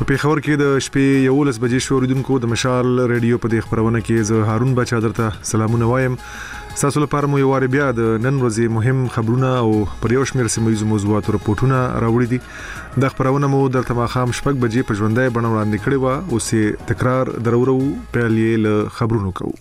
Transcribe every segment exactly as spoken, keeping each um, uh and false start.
په پیښور کې د شپې یولس بجې شو اوریدونکو د مشال ریډیو په دې خبرونه کې زه هارون بچا درته سلامونه وایم. تاسو لپاره مو یو وار بیا د نن ورځې مهم خبرونه او پر یو شمېر سیمه موضوعاتو راپورټونه راوړي دي. د خبرونه مو درته ماخام شپږ بجې په ژوندۍ بڼه وړاندې کړې و، اوس تکرار درورو پیل یې له خبرونو کوو.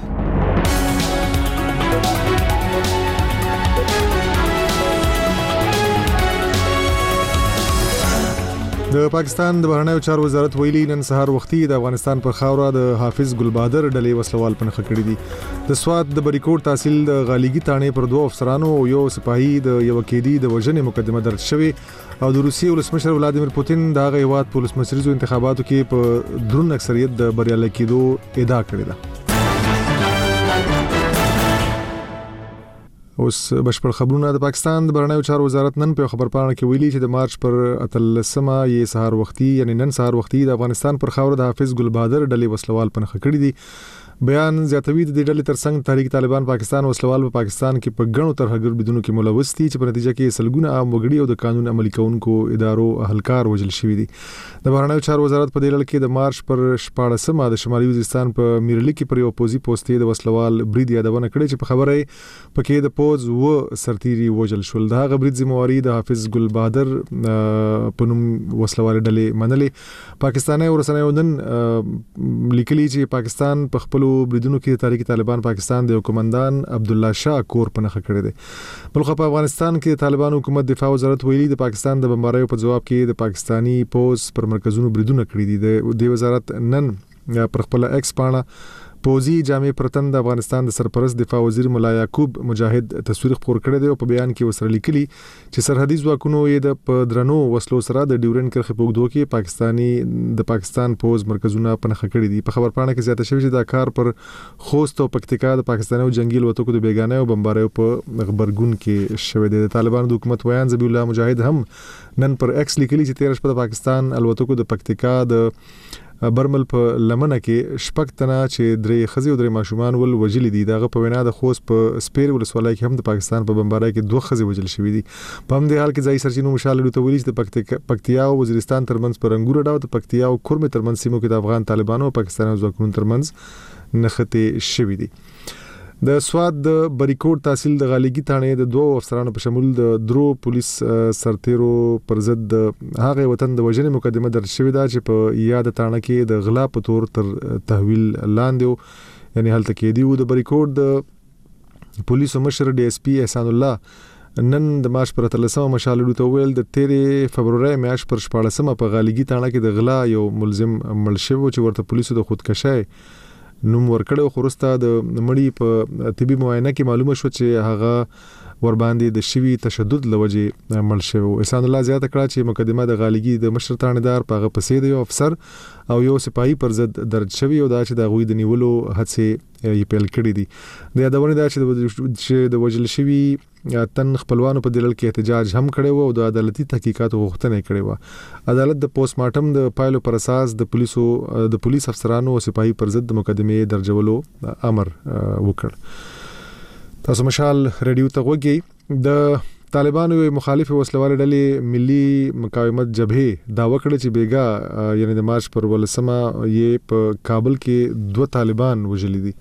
د پاکستان د بهرنیو چارو وزارت ویلي نن سهار وختي د افغانستان پر خاوره د حافظ ګلبادر ډلې وسلوال پنځه کړي دي. د سوات د بریکوټ تحصیل د غالیګي تانې پر دوه افسرانو او یو سپاهي د یو کېدی د وژنې مقدمه درج شوې او د روسیې ولسمشر ولادیمیر پوتین د هغه هیواد په ولسمشریزو انتخاباتو کې په درون اکثریت د بریالي کېدو ادعا کړې ده. اوس بشپړ خبرونه. د پاکستان د بهرنیو چارو وزارت نن په خبرپاڼه کې ویلي چې د مارچ پر اتلسمه یې سهار وختي یعنی نن سهار وختي د افغانستان پر خاوره د حافظ ګلبادر ډلې وسلوال پنځه کړي دي. بیان زیاتوي د ډلې ترڅنګ تحریک طالبان پاکستان وسلوال په پاکستان کې په غنو ترهګر بدونو کې ملوث دي چې په نتیجه کې سلګونه عام وګړي او د قانون عملي کوونکو ادارو اهلکار وژل شوي دي. د بهرنیو چارو وزارت په دې لړ کې د مارچ پر شپاړسمه د شمالي وزیرستان په میرلی کې پر یو پوزي پوسټې د وسلوال برید یادونه کړې چې په خبره پکې د پوز و سرتيري وژل شول. د هغه برید ذمہواری د حافظ ګلبادر په نوم وسلوال ډلې منلې. پاکستاني ورسنیو نن لیکلي چې پاکستان په خپل بریدونو کې تحریک طالبان پاکستان د حکومندان عبد الله شاه کور پنځه کړی دی. بلخو په افغانستان کې طالبان حکومت دفاع وزارت ویلي د پاکستان د بمباریو په جواب کې د پاکستانی پوز پر مرکزونو بریدونه کړی دي. د وزارت نن پر خپل ایکس پاڼه پوزي جامع پرتن د افغانستان د سرپرست دفاع وزیر مولا یعقوب مجاهد تصویر خپور کړی دی او په بیان کې وسره لیکلي چې سرحدي ځواکونو یې د پدرنو وسلو سره د ډیورن کرخې په اوږدو کې پاکستانی د پاکستان پوز مرکزونه پنځه کړي دي. په خبرپاڼه کې زیاته شوی چې دا کار پر خوست او پکتیکا د پاکستاني جنگي الوتکو د بیگانه او بمباریو په خبرګون کې شوی دی. د طالبانو د حکومت ویان ذبیح الله مجاهد هم نن پر ایکس لیکلي چې تیر شپه د پاکستان الوتکو د پکتیکا د برمل په لمنه کې شپږ تنه چې درې خزي او درې ماشومان ول وجل دي. دغه په وینا د خوست په سپیر ولسوالۍ کې هم د پاکستان په بمبارۍ کې دوه خزي وجل شوې دي. په هم د حال کې ځای سرچینو مشال لته ویل چې د پکتیا او وزیرستان ترمنځ پر انګور ډاو د پکتیا او کورمه ترمنځ سیمو کې د افغان طالبانو او پاکستاني ځواکونو ترمنځ نښتې شوې دي. د سوات د بریکوټ تحصیل د غالیګي تانې د دوه افسرانو په شمول د درو پولیس سرتیرو پر ضد د هغه وطن د وژنې مقدمه درج شوې ده چې په یاد تانه کې د غلا په تور تر تحویل لاندې یعنی هلته کې دی. د بریکوټ د پولیسو مشر ډي اس پی احسان الله نن د مارچ پر اتلسمه مشالو ته ویل د تیرې فبرवरी میاشت پر شپاړسمه په غالیګي تانه کې د غلا یو ملزم مړ شو چې ورته پولیسو د خودکشي نوم ورکړو. خورسته د مړی په طبي معاینه کې معلومه شو چې هغه ور باندې د شوی تشدد لوجه مړ شو. احسان الله زیاته کړه چې مقدمه د غالیګي د مشر تانیدار په هغه پسې د یو افسر او یو سپاهي پر ضد درج شوی او دا چې د غوی د نیولو هڅه یې پیل کړې دي. د یادونه دا چې د وجل شوی تن خپلوانو په دلل کې احتجاج هم کړي وو او د عدالتي تحقیقاتو غوښتنه کړې و. عدالت د پوسټ مارټم د پایلو پر اساس د پولیسو د پولیس افسرانو او سپاهي پر ضد مقدمه درجولو امر وکړ. تاسو مشال ریډیو ته وګورئ. د طالبانو مخالف وسلوال ډلې ملي مقاومت جبهه دا وکړه چې بیګا یعنی د مارچ پر ولسمه یې په کابل کې دوه طالبان وژل دي.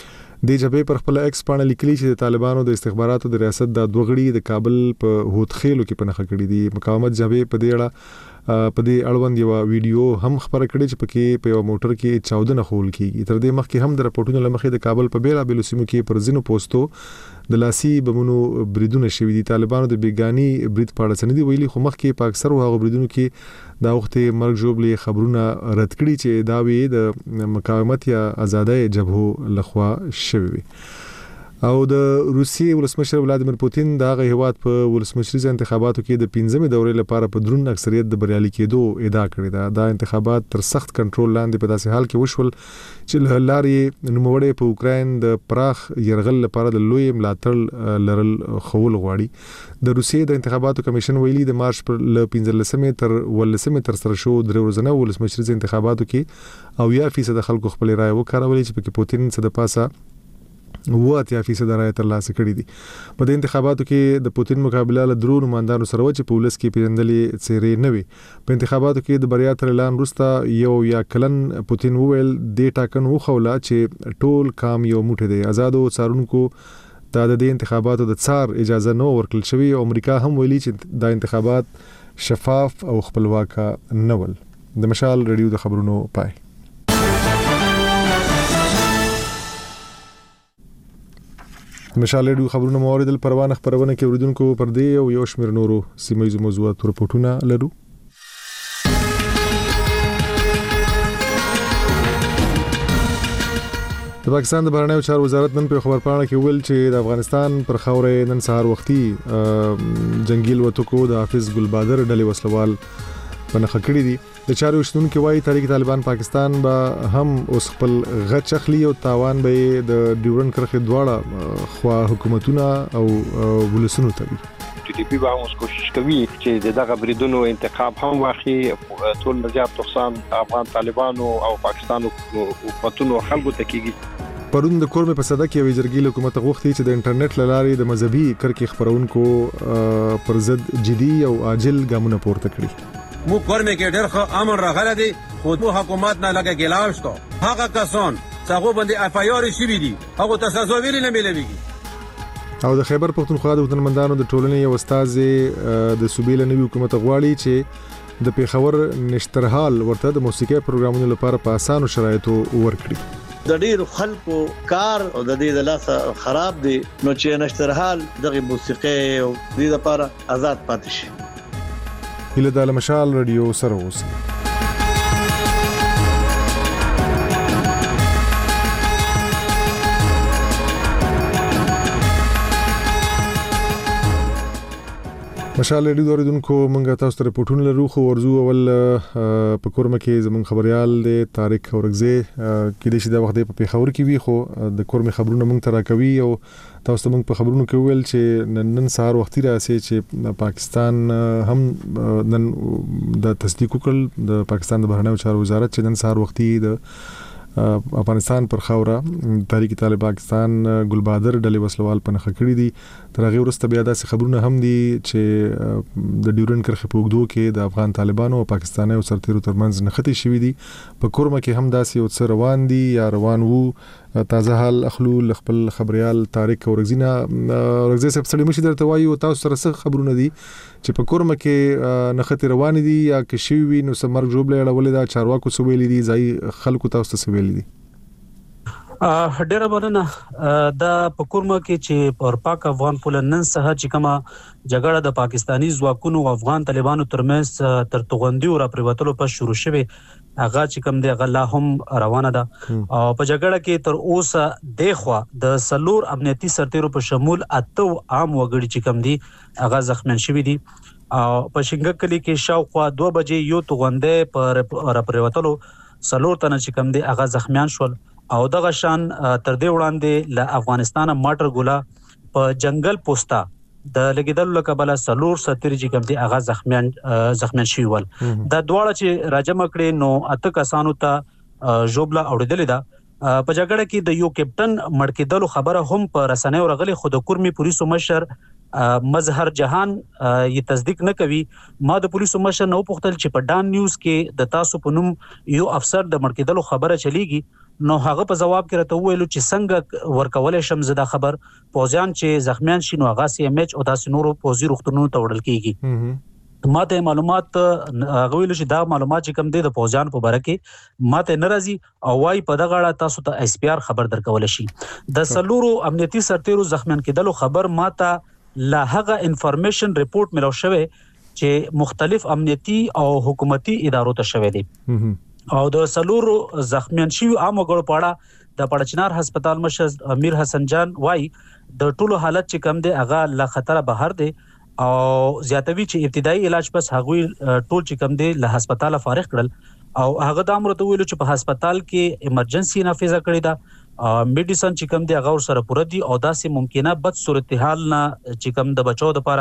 د جبهه پر خپل ایکس پاڼه لیکلي چې د طالبانو د استخباراتو د ریاست د دوه غړي د کابل په هوتخیلو کې پنځه کړي دي. مقاومت جبهه په دې اړه په دې اړوند یو ویډیو هم خبره کړې چې پکې په یو موټر کې چاودنه خول کیږي. تر دې مخکې هم د راپورټونو لمخې د کابل په بیلا بیلو سیمو کې پر ځینو پوسټو د لاسي بمونو بریدونه شوي دي. طالبانو د بیګانی برید په اړه سندې ویلي خو مخکې په اکثر هغه بریدونو کې دا وخت مرګ جوړلې خبرونه رد کړي چې دا وی د مقاومت یا آزادۍ جبهو لخوا شوي. او د روسیې ولسمشر ولادیمیر پوتین د هغه هیواد په ولسمشریزه انتخاباتو کې د پنځمې دورې لپاره په درون اکثریت د بریالي کېدو ادعا کړې ده. دا انتخابات تر سخت کنټرول لاندې په داسې حال کې وشول چې له لارې نوموړی په اوکراین د پراخ يرغل لپاره د لوی ملاتړ لرل خول غواړي. د روسیې د انتخاباتو کمیشن ویلي د مارچ پر ل پنځلسمې تر ولسمې تر سره شو درې ورځې ولسمشریزه انتخاباتو کې او یا فیصد خلکو خپل رائے وکړولې چې په پوتین څخه د پاسه و اتیا فیصد رای ترلاسه کړي دي. په دې انتخاباتو کې د پوتین مقابله له درو نمائندانو سره و چې په ولس کې پیژندلې څېرې نه وي. په انتخاباتو کې د بریا تر اعلان وروسته یو یا کلن پوتین وویل د ټاکنو خوله چې ټول کام یو موټی دی. آزادو څارونکو ته د دې انتخاباتو د څار اجازه نه ورکړل شوې او امریکا هم ویلي چې دا انتخابات شفاف او خپلواک نه ول. د مشال رادیو د خبرونو پای. مشال رادیو خبرونه موارد پروانه خبرونه کې اوریدونکو پر دې او یو شمېر نورو سیمایي موضوعات رپورټونه لرو. د پاکستان د بهرنیو چارو وزارت نن په خبرپاڼه کې ویل چې د افغانستان پر خاورې نن سهار وختي جنگیل وټکو د حافظ ګلبادر ډلې وسلوال پنځه کړی دي. د چارو شتونکو وايي تحریک طالبان پاکستان به هم اوس خپل غچ اخلي او تاوان به د ډیورن کرخه دواړه خوا حکومتونه او ولسونو ته وي. ټي ټي پی به هم کوشش کوي چې دغه بریدونو انتقام هم واخلي. ټول نجات تخصان افغان طالبانو او پاکستان حکومتونو خلکو ته کیږي. پرون د کورمه په صدا کې وی جرګې حکومت غوښتي چې د انټرنیټ لارې د مذهبي کرکې خبرونکو پر ضد جدي او عاجل ګامونه پورته کړي. مو کورمه کې ډېر ښه امر راغلی دی خو مو حکومت نه لګه ګلاو شته. هغه کسان چې هغه باندې اف آی آر شي دي هغه تاسو ویلي نه ملويږي. او د خیبر پختونخوا د وطنمندانو د ټولنې یو استاد د صوبې له نوي حکومت غواړي چې د پیښور نشترحال ورته د موسیقي پروګرامونو لپاره په اسانو شرایطو ورکړي. د ډېر خلکو کار او د دې د لاسه خراب دي نو چې نشترحال دغه موسیقي او د دې لپاره آزاد پاتې شي. هله د مشال رادیو سره اوسئ. مشال رادیو دوردونکو مونږه تاسو ته رپورټونه لرو خو ورزو اول په کورمه کې زمون خبريال د طارق اورغزي کې د شي د وخت په پیښور کې وی خو د کورمه خبرونه مونږ ترا کوي او تاسو ته مونږ په خبرونو کې ویل چې نن سهار وختي راسي چې پاکستان هم نن د تصدیق وکړ د پاکستان د بهرنیو چارو وزارت چې نن سهار وختي د افغانستان پر خاوره تحریک طالب پاکستان ګلبادر ډلې وسلوال پنځه کړی دي. تر هغه وروسته بیا داسې خبرونه هم دي چې د ډیورن کرخه په وګړو کې د افغان طالبانو او پاکستاني او سرتیرو ترمنځ نښتې شوې دي. په کورمه کې هم داسې او څه روان دي یا روان وو. تازه حال اخلو خپل خبريال طارق اورغزینا اورغزي صاحب سړي مشي درته وایي او تاسو سره څه خبرونه دي چې په کورمه کې نښتې روان دي یا کې شي وي نو سمر جوړ لړولې دا چارواکو سویلې دي ځای خلکو تاسو ته سویلې دي. ا ډېر مننه. دا په کورمه کې چې پر پاک افغان پولنن سره چې کومه جګړه د پاکستانی ځواکونو او افغان طالبانو ترمنځ تر توغندي او راپریوتلو په شروع شوه هغه چې کوم دی هغه لا هم روانه ده. او په جګړه کې تر اوسه د خوا د سلور امنیتي سرتیرو په شمول اته عام وګړي چې کوم دي هغه زخمیان شوي دي. او په شینګک کلی کې شاوخوا دوه بجې یو توغنده پر راپریوتلو سلور تنه چې کوم دي هغه زخمیان شول. او دغه شان تر دې وړاندې له افغانستان ماټر ګولا په جنگل پوسټا د لګیدل لکبل سلور ستر چې کوم دي هغه زخمیان زخمیان شي ول. دا دواړه چې راجم کړي نو اته کسانو ته جوبلا اوریدل ده. په جګړه کې د یو کیپټن مړ کېدلو خبره هم په رسنیو رغلي خود کورمي پولیسو مشر مظهر جهان یې تصدیق نه کوي. ما د پولیسو مشر نو پوښتل چې په ډان نیوز کې د تاسو په نوم یو افسر د مړ کېدلو خبره چلیږي نو هغه په جواب کې راته ویلو چې څنګه ورکول شم زدا خبر پوزیان چې زخمیان شي نو هغه سی ام ایچ او داسې نورو پوزي روختونو ته وړل کیږي. ماته معلومات هغه ویل چې دا معلومات چې کوم دي د پوزیان په باره کې ماته ناراضي او وايي په دغه اړه تاسو ته اس پی آر خبر درکول شي. د سلورو امنیتي سرتیرو زخمیان کېدلو خبر ماته لا هغه انفارمیشن ریپورت ملو شوه چې مختلف امنیتي او حکومتي ادارو ته شوه دي. او د سلورو زخمیان شوی عام وګړو په اړه د پړچنار هسپتال مشر امیر حسن جان وای د ټولو حالت چې کم دی هغه له خطر بهر دی او زیاتوي چې ابتدایي علاج بس هغه ټول چې کم دی له هسپتال فارغ کړل او هغه د امر ته ویلو چې په هسپتال کې ایمرجنسي نافذه کړې ده. میډیسن چې کم دی هغه سره پوره دي او داسې ممکنه بد صورتحال نه چې کم د بچو لپاره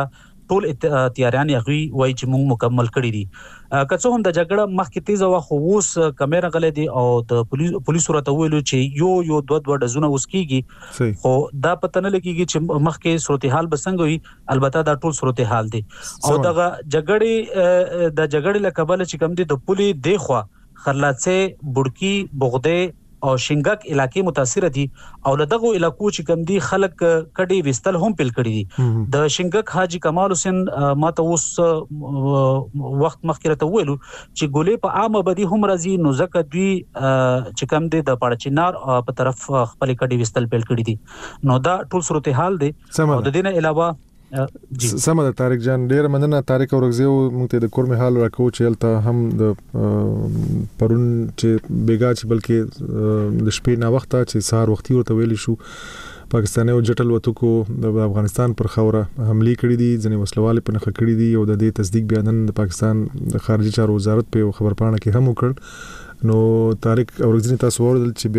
ټول تیاریان غوي وای چې موږ مکمل کړی دي. که څه هم د جګړه مخکې تیزه وا خو اوس کیمرا غلې دي او د پولیسو راته ویلو چې یو یو دوه دوه ډزونه اوس کیږي خو دا پته نه لګیږي چې مخکې صورتحال بسنګ وي. البته دا ټول صورتحال دي او دغه جګړې د جګړې لکبل چې کم دي د پولی دی خو خرلاڅه بډکی بغده او شنګک علاقې متاثر دي او لدغه علاقو چې کم دي خلک کډي وستل هم پیل کړی دي. د شنګک حاجی کمال حسین ماته اوس وخت مخکره ته ویلو چې ګولې په عامه بدی هم راځي نو زکه دوی چې کم دي د پړچینار په طرف خپل کډي وستل پیل کړی دي. نو دا ټول صورتحال دي او د دینه علاوه سمه ده طارق جان ډیر مننه. طارق اورغزیو موږ ته د کورمه حال راکو چې الته هم د پرون چې بیګا چې بلکې د شپې نا وخته چې سهار وختي ورته ویل شو پاکستاني او جټل وتکو د افغانستان پر خوره حمله کړې دي ځنې وسلواله په نخښه کړې دي او د دې تصدیق بیانن د پاکستان د خارجي چارو وزارت په خبر پاڼه کې هم وکړ. نو طارق اورغزی تاسو ورول چې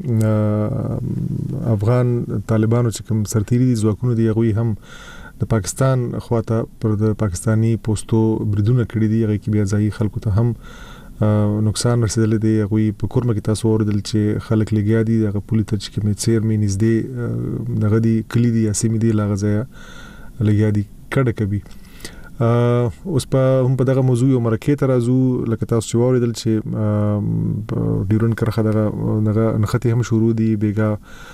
بیا افغان طالبانو چې کوم سرتيري ځواکونه دي غوي هم د پاکستان خواته پر د پاکستانی پوسټو بریدونه کړی دي هغه کې بیا ځای خلکو ته هم نقصان رسیدلی دی. هغه په کورمه کې تاسو اوردل چې خلک لګیا دي هغه پولیس ته چې کوم چیر مې نږدې دغه دي کلی دي اسمه دي لاغزایا لګیا دي کډه کوي. اوس په هم په دغه موضوع یو مرکه ته راځو لکه تاسو چې اوردل چې ډیورن کرخه دغه دغه نخته هم شروع دي بیګا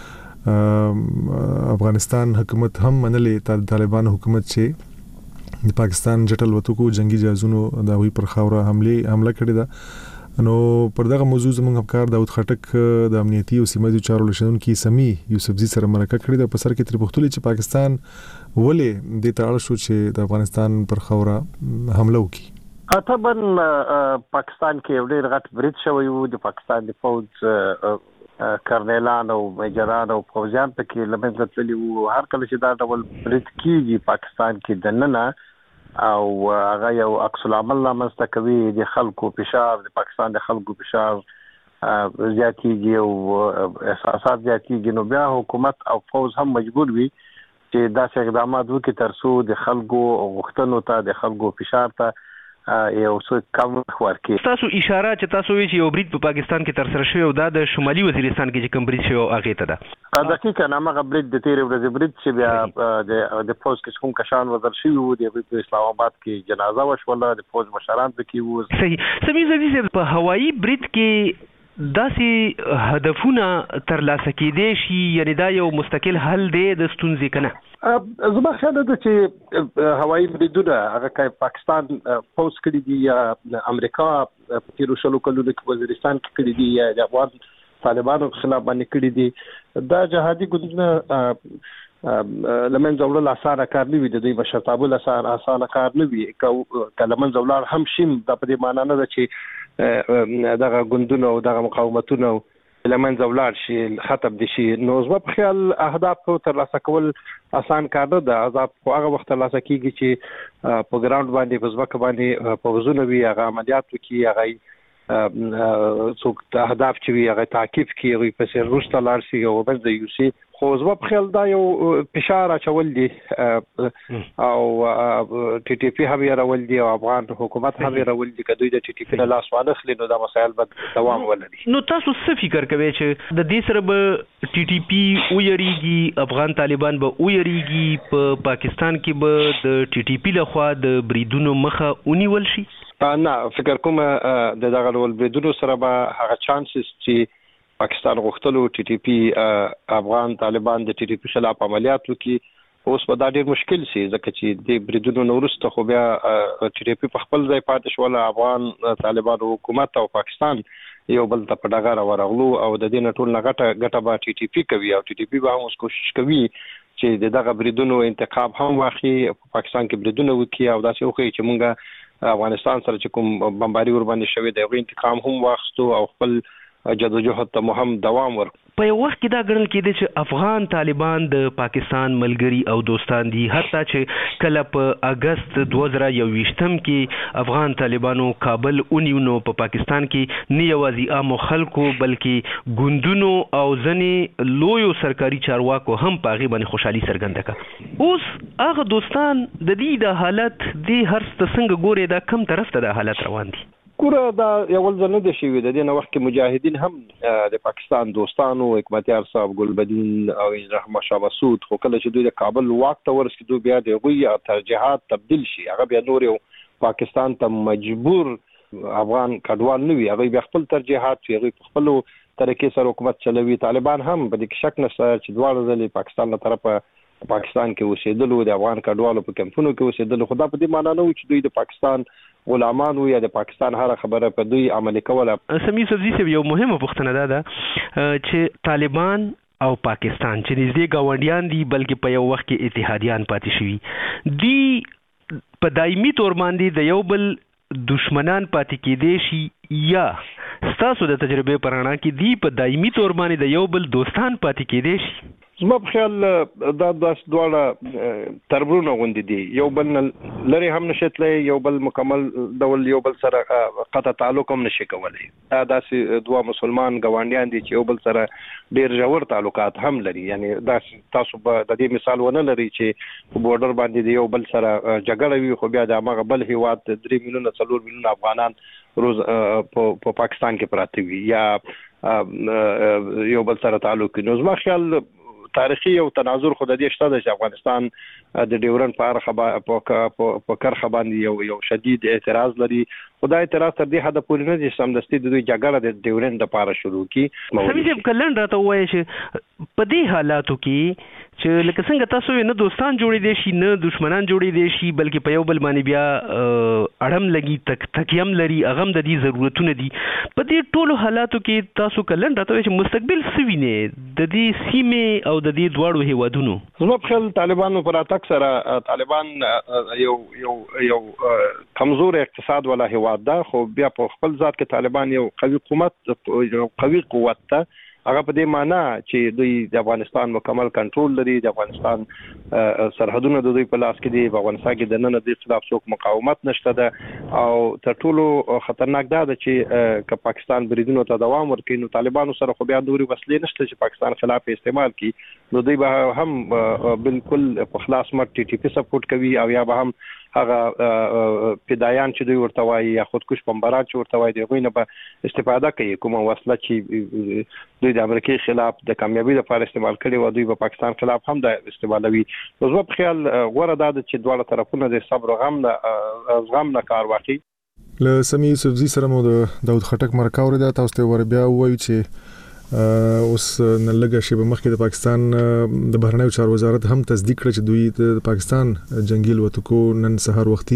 افغانستان حکومت هم منلې طالبان حکومت چې د پاکستان جټل وتکو جنگي جهازونو د وی پر خاوره حمله حمله کړې ده. نو پر دغه موضوع زموږ همکار داود خټک د امنیتي او سیمایي چارو لشنونکو سمي یوسفزي سره مرکه کړې ده په سر کې تر پختلې چې پاکستان ولې د تاړه شو چې د افغانستان پر خاوره حمله وکړي. طبعا پاکستان کې ډېر غټ برید شوی وو د پاکستان د فوج کرنیلان او میجران او فوجیان پکې لمنځه تللي وو. هر کله چې دا ډول برید کیږي پاکستان کې دننه او هغه یو عکس العمل لامسته کوي د خلکو فشار د پاکستان د خلکو فشار زیاتیږي او احساسات زیاتیږي نو بیا حکومت او فوج هم مجبور وي چې داسې اقدامات وکړي ترڅو د خلکو غوښتنو ته د خلکو فشار ته یو څه کم ورکړي. تاسو اشاره چې تاسو وی چې یو برید په پاکستان کې تر سره شوی او دا د شمالي وزیرستان کې چې کوم برید شوی هغه ته ده. دقیقاً هغه برید د تیرې ورځې برید چې بیا د فوج کې کوم کشان وزر شوی وو د اسلام آباد کې جنازه وشوله د فوج مشران پکې وو. صحیح سمي زوی په هوایي برید کې داسې هدفونه ترلاسه کېدې شي یعنی دا یو مستقل حل دی د ستونزې کنه. زما خیال ده چې هوایي بریدونه هغه کې پاکستان فوج کړی دي یا امریکا په تیرو شلو کلونو کې وزیرستان کې کړی دي یا د افغان طالبانو خلاف باندې کړی دي دا جهادي ګوندونه لمن زولل اسانه کار نه وي د دې مشرتابه اسانه اسانه کار نه وي کلمن زولل هم شیم د په دې معنی نه ده چې دغه ګوندونه او دغه مقاومتونه لمن زولار شي ختم دي شي. نو زما په خیال اهداف تر لاسه کول آسان کار نه ده. عذاب خو هغه وخت لاسه کیږي چې په ګراوند باندې په ځمکه باندې په وزونه وي هغه عملیات وکړي هغه څوک اهداف چې وي هغه تعقیب کوي هغه په سر روسته لار شي او بس د یو سي خو زما په خیال دا یو فشار اچول دي او ټي ټي پی هم راول دي او افغان حکومت هم راول دي کدوې د ټي ټي پی له لاس واخلي نو دا مسایل به دوام ولري. نو تاسو څه فکر کوئ چې د دې سره به ټي ټي پی ویریږي افغان طالبان به ویریږي په پاکستان کې به د ټي ټي پی لخوا د بریدونو مخه ونیول شي؟ نه فکر کوم د دغه ډول بریدونو سره به هغه چانسز چې پاکستان غوښتلو ټي ټي پی افغان طالبان د ټي ټي پی خلاف عملیات وکړي اوس په دا ډېر مشکل شي ځکه چې د بریدونو نورسته خو بیا ټي ټي پی په خپل ځای پاتې شو افغان طالبان حکومت او پاکستان یو بل ته په ډغره ورغلو او د دې نه ټول غټه غټه به ټي ټي پی کوي او ټي ټي پی به هم کوشش کوي چې دغه بریدونو انتقام هم واخلي په پاکستان کې بریدونه وکړي او داسې وکړي چې مونږه افغانستان سره چې کوم بمباري ور باندې شوی دی غو انتقام هم واخستو او خپل جدوجہد ته مو هم دوام ورکړو. په یو وخت کې دا ګڼل کېده چې افغان طالبان د پاکستان ملګري او دوستان دي، حتی چې کله په اگست دوه زره یوویشتم کې افغان طالبانو کابل ونیو نو په پاکستان کې نه یوازې عامو خلکو بلکې ګوندونو او ځینې لویو سرکاري چارواکو هم په هغې باندې خوشحالي څرګنده کړه. اوس هغه دوستان د دې د حالت دې هر څه څنګه ګورې، دا کم طرف ته دا حالت روان دي؟ ګوره دا یو ځل نه دی شوي، د دې نه وخت کې مجاهدین هم د پاکستان دوستانو حکمتیار صاحب، ګلبدین او رحمه شاه مسعود، خو کله چې دوی د کابل واک ته ورسېدو بیا د هغوی ترجیحات تبدیل شي، هغه بیا نور یو پاکستان ته مجبور افغان کډوال نه وي، هغوی بیا خپل ترجیحات وي، هغوی په خپلو طریقې سره حکومت چلوي. طالبان هم په دې کې شک نشته چې دواړه ځلې پاکستان له طرفه پاکستان کې اوسېدلو، د افغان کډوالو په کمپونو کې اوسېدلو، خو دا په دې معنا نه و چې دوی د پاکستان غلامان وي یا د پاکستان هر خبره په دوی عملي کوله. سمیع صاحب یو مهمه پوښتنه ده چې طالبان او پاکستان چې نږدې ګاونډیان دي بلکې په یو وخت کې اتحادیان پاتې شوي دي، په دایمي تور باندې د یو بل دشمنان پاتې کېدی شي یا ستاسو د تجربې په رڼا کې دی په دایمي تور باندې د یو بل دوستان پاتې کېدی شي؟ زما په خیال دا داس دواړه تربرونه غوندې دي، یو بل لري هم نشي تللی، یو بل مکمل ډول یو بل سره قطع تعلق هم نشي کولی. دا داسې دوه مسلمان ګاونډیان دي چې یو بل سره ډېر ژور تعلقات هم لري. یعنی دا تاسو به د دې مثال ونه لري چې په بورډر باندې د یو بل سره جګړه وي، خو بیا د هماغه بل هیواد درې میلیونه څلور میلیونه افغانان روز په پاکستان کې پراته وي یا یو بل سره تعلق کوي. نو زما خیال تاریخي او تناظر خو د دې شته چې افغانستان د ډیورن په په کرخه باندې یو یو شدید اعتراض لري، خو دا اعتراض تر دې حده پورې نه دي چې سمدستي د دوی جګړه د ډیورن لپاره شروع کړي. سمیع صاحب کلن راته ووایي چې په دې حالاتو کې چې لکه څنګه تاسو نه دوستان جوړېدی شي نه دشمنان جوړېدی شي، بلکې په یو بل باندې بیا اړم لګي، تک تکیم لري، هغه هم د دې ضرورتونه دي. په دې ټولو حالاتو کې تاسو کلن راته وایي چې مستقبل څه وینئ د دې سیمې او د دې دواړو هیوادونو؟ زما په خیال طالبانو پر راتګ سره طالبان یو یو یو کمزور اقتصاد والا هیواد ده، خو بیا په خپل ذات کې طالبان یو قوي قوت یو قوي قوت ده. هغه په دې معنا چې دوی د افغانستان مکمل کنټرول لري، د افغانستان سرحدونه د دوی په لاس کې دي، په افغانستان کې د نن د خلاف څوک مقاومت نشته ده، او تر ټولو خطرناک دا ده چې که پاکستان بریدونو ته دوام ورکړي نو طالبانو سره خو بیا نوري وسلې نشته چې پاکستان خلاف استعمال کړي، نو دوی به هم بالکل په خلاص مټ ټي ټي پی سپورټ کوي او یا به هم هغه فدایان چې دوی ورته وایي یا خودکش بمباران چې ورته وایي د هغوی نه به استفاده کوي، کومه وسله چې دوی د امریکای خلاف د کامیابی لپاره استعمال کړي او دوی په پاکستان خلاف هم د استعمالوي. نو زما په خیال غوره دا ده چې دواړه طرفونه د صبر او غم نه زغم نه کار واخلي. له سمیع یوسفزي سره مو د داود خټک مرکه اورېده، تاسو ته ور بیا ووایو چې اوس نن لږه شیبه مخکې د پاکستان د بهرنیو چارو وزارت هم تصدیق کړ چې دوی د پاکستان جنگي الوتکو نن سهار وختي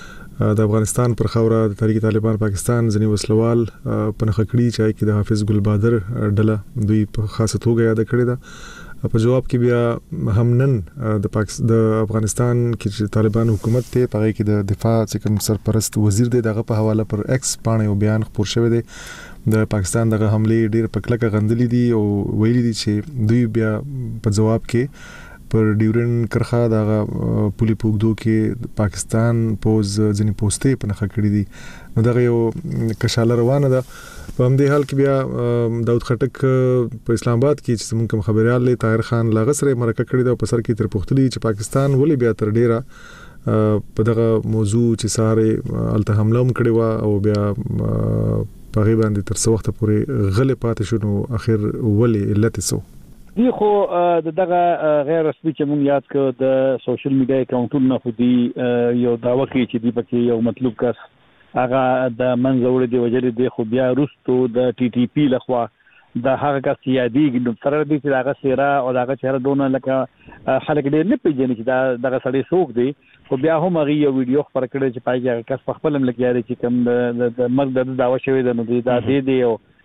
د افغانستان پر خاوره د تحریک طالبان پاکستان ځینې وسلوال په نښه کړي چې کې د حافظ ګل بادر ډله دوی په خاصه توګه یاد کړې ده. په جواب کې بیا هم نن د پاکستان د افغانستان کې چې طالبان حکومت ته پغې کې د دفاع چې کوم سرپرست وزیر دی دغه په حواله پر ایکس باندې یو بیان خبر شوی دی. د پاکستان دغه حمله ډیر په کلکه غندلې دي او ویلي دي چې دوی بیا په جواب کې پر ډیورن کرخه دغه پولی پوګدو کې پاکستان پوز ځنی پوسټې په نخښه کړې دي. نو دغه یو کشاله روانه ده. په همدې حال کې بیا داود خټک په اسلام آباد کې چې موږ کوم خبريال له طاهر خان لاغسره مرکه کړې ده په سر کې تر پختلی چې پاکستان ولې بیا تر ډیره په دغه موضوع چې ساره الته حمله هم کړې و او بیا په غیبه باندې تر څو وخت پورې غلې پاتې شو. نو اخر ولې علت سو دی خو دغه غیر رسمي چې مونږ یاد کړو د سوشل میډیا اکاونټونو خو دی یو داوا کوي چې دی پکې یو مطلوب کس هغه د منځوړ دی وجري دی خو بیا روستو د ټي ټي پی لخوا د هغه کس یادېږي نو سره دې چې هغه سیرا او هغه چهره دونه لکه خلک ډېر نه پیژني چې دا دغه سړی څوک دی، خو بیا هم هغه یو ویډیو خبر کړی چې پای کې هغه کس په خپل ملک یاري چې کوم د مرګ د دعوا شوی دی نو دا دې دی او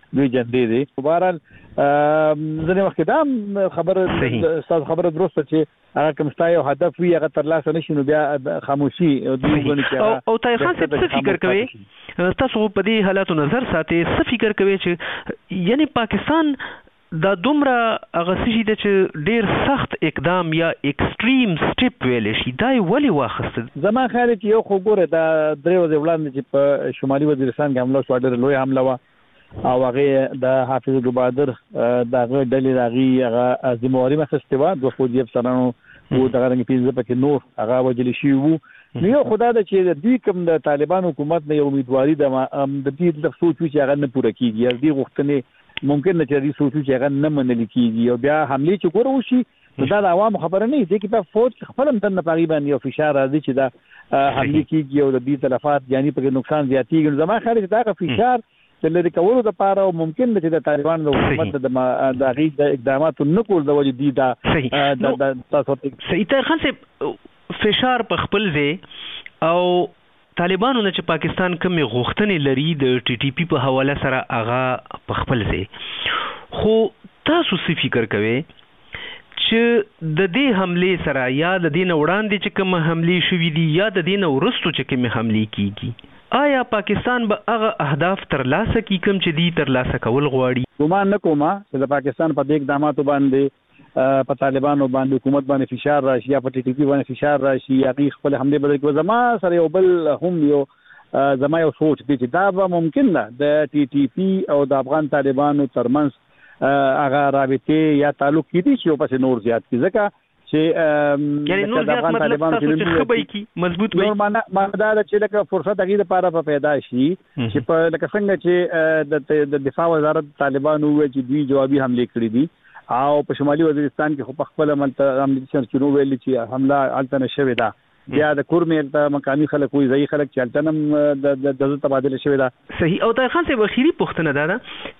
دوی جندې دي. بهرحال ځنې وخت دا خبره استاد خبره درسته چې هغه کوم ستای او هدف وي هغه ترلاسه نشي نو بیا خاموشي دوی غوڼه کوي. او تای خان څه فکر کوي تاسو په دې حالاتو نظر ساتي څه فکر کوي چې یعنی پاکستان دا دومره هغه شي چې ډیر سخت اقدام یا ایکستریم سټیپ ویل شي دا ولې واخیست؟ زما خیال چې یو خو ګوره دا درې ورځې وړاندې چې په شمالي وزیرستان کې حمله شوه ډېره لویه حمله وه او هغې د حافظ ګلبهادر د هغه ډلې د هغې هغه ذمهواري مه اخیستې وه دوه فوجي افسرانو و دغه رنګې پنځه پکې نور هغه وژلي شوي وو. نو یو خو دا ده چې د دوی کوم د طالبان حکومت نه یو امیدواري ده د دې د سوچ وي چې هغه نه پوره کېږي د دې غوښتنې ممکن نه چې دې سوچ وي چې هغه نه منل کېږي او بیا حملې چې ګوره وشي نو دا د عوامو خبره نه دي چې په فوج خپل هم تنه پاغي باندې یو فشار راځي چې دا حملې کېږي او د دې تلفات یعنی په نقصان زیاتېږي. زما خیال چې دا فشار د لري کولو لپاره او ممکن ده چې د طالبان د حکومت د د غي د اقداماتو نه کول د وجې دي دا د تاسو ته صحیح تر خان سے فشار په خپل ځای او طالبانو نه چې پاکستان کوم غوښتنې لري د ټي ټي پی په حواله سره هغه په خپل ځای خو تاسو څه فکر کوئ چې د دې حملې سره یا د دې نه وړاندې چې کوم حملې شوې دي یا د دې نه وروسته چې کوم حملې کیږي آیا پاکستان به هغه اهداف ترلاسه کی کوم چې دی ترلاسه کول غواړي؟ ګمان نه کوم چې د پاکستان په دې اقداماتو باندې په طالبانو باندې حکومت باندې فشار راشي یا په ټي ټي پی باندې فشار راشي یا خپل حمله بدل کوي. زما سره یو بل هم یو زما یو سوچ دی چې دا به ممکن نه د ټي ټي پی او د افغان طالبانو ترمنځ هغه رابطه یا تعلق کیدی چې په نور زیات کی ځکه چې یعنی نور زیات مطلب تاسو چې خبري کی مضبوط وي نور معنا دا چې لکه فرصت هغه لپاره په پیدا شي چې په لکه څنګه چې د دفاع وزارت طالبانو وایي چې دوی جوابي حمله کړې دي او په شمالي وزیرستان کې خو په خپل عمل سرچینو ویل چې حمله التنه شوې ده بیا د کورمې د مقامي خلک وي ځای خلک چې التنم د د تبادله شوې ده. صحیح. او طاهر خان صاحب اخیری پوښتنه ده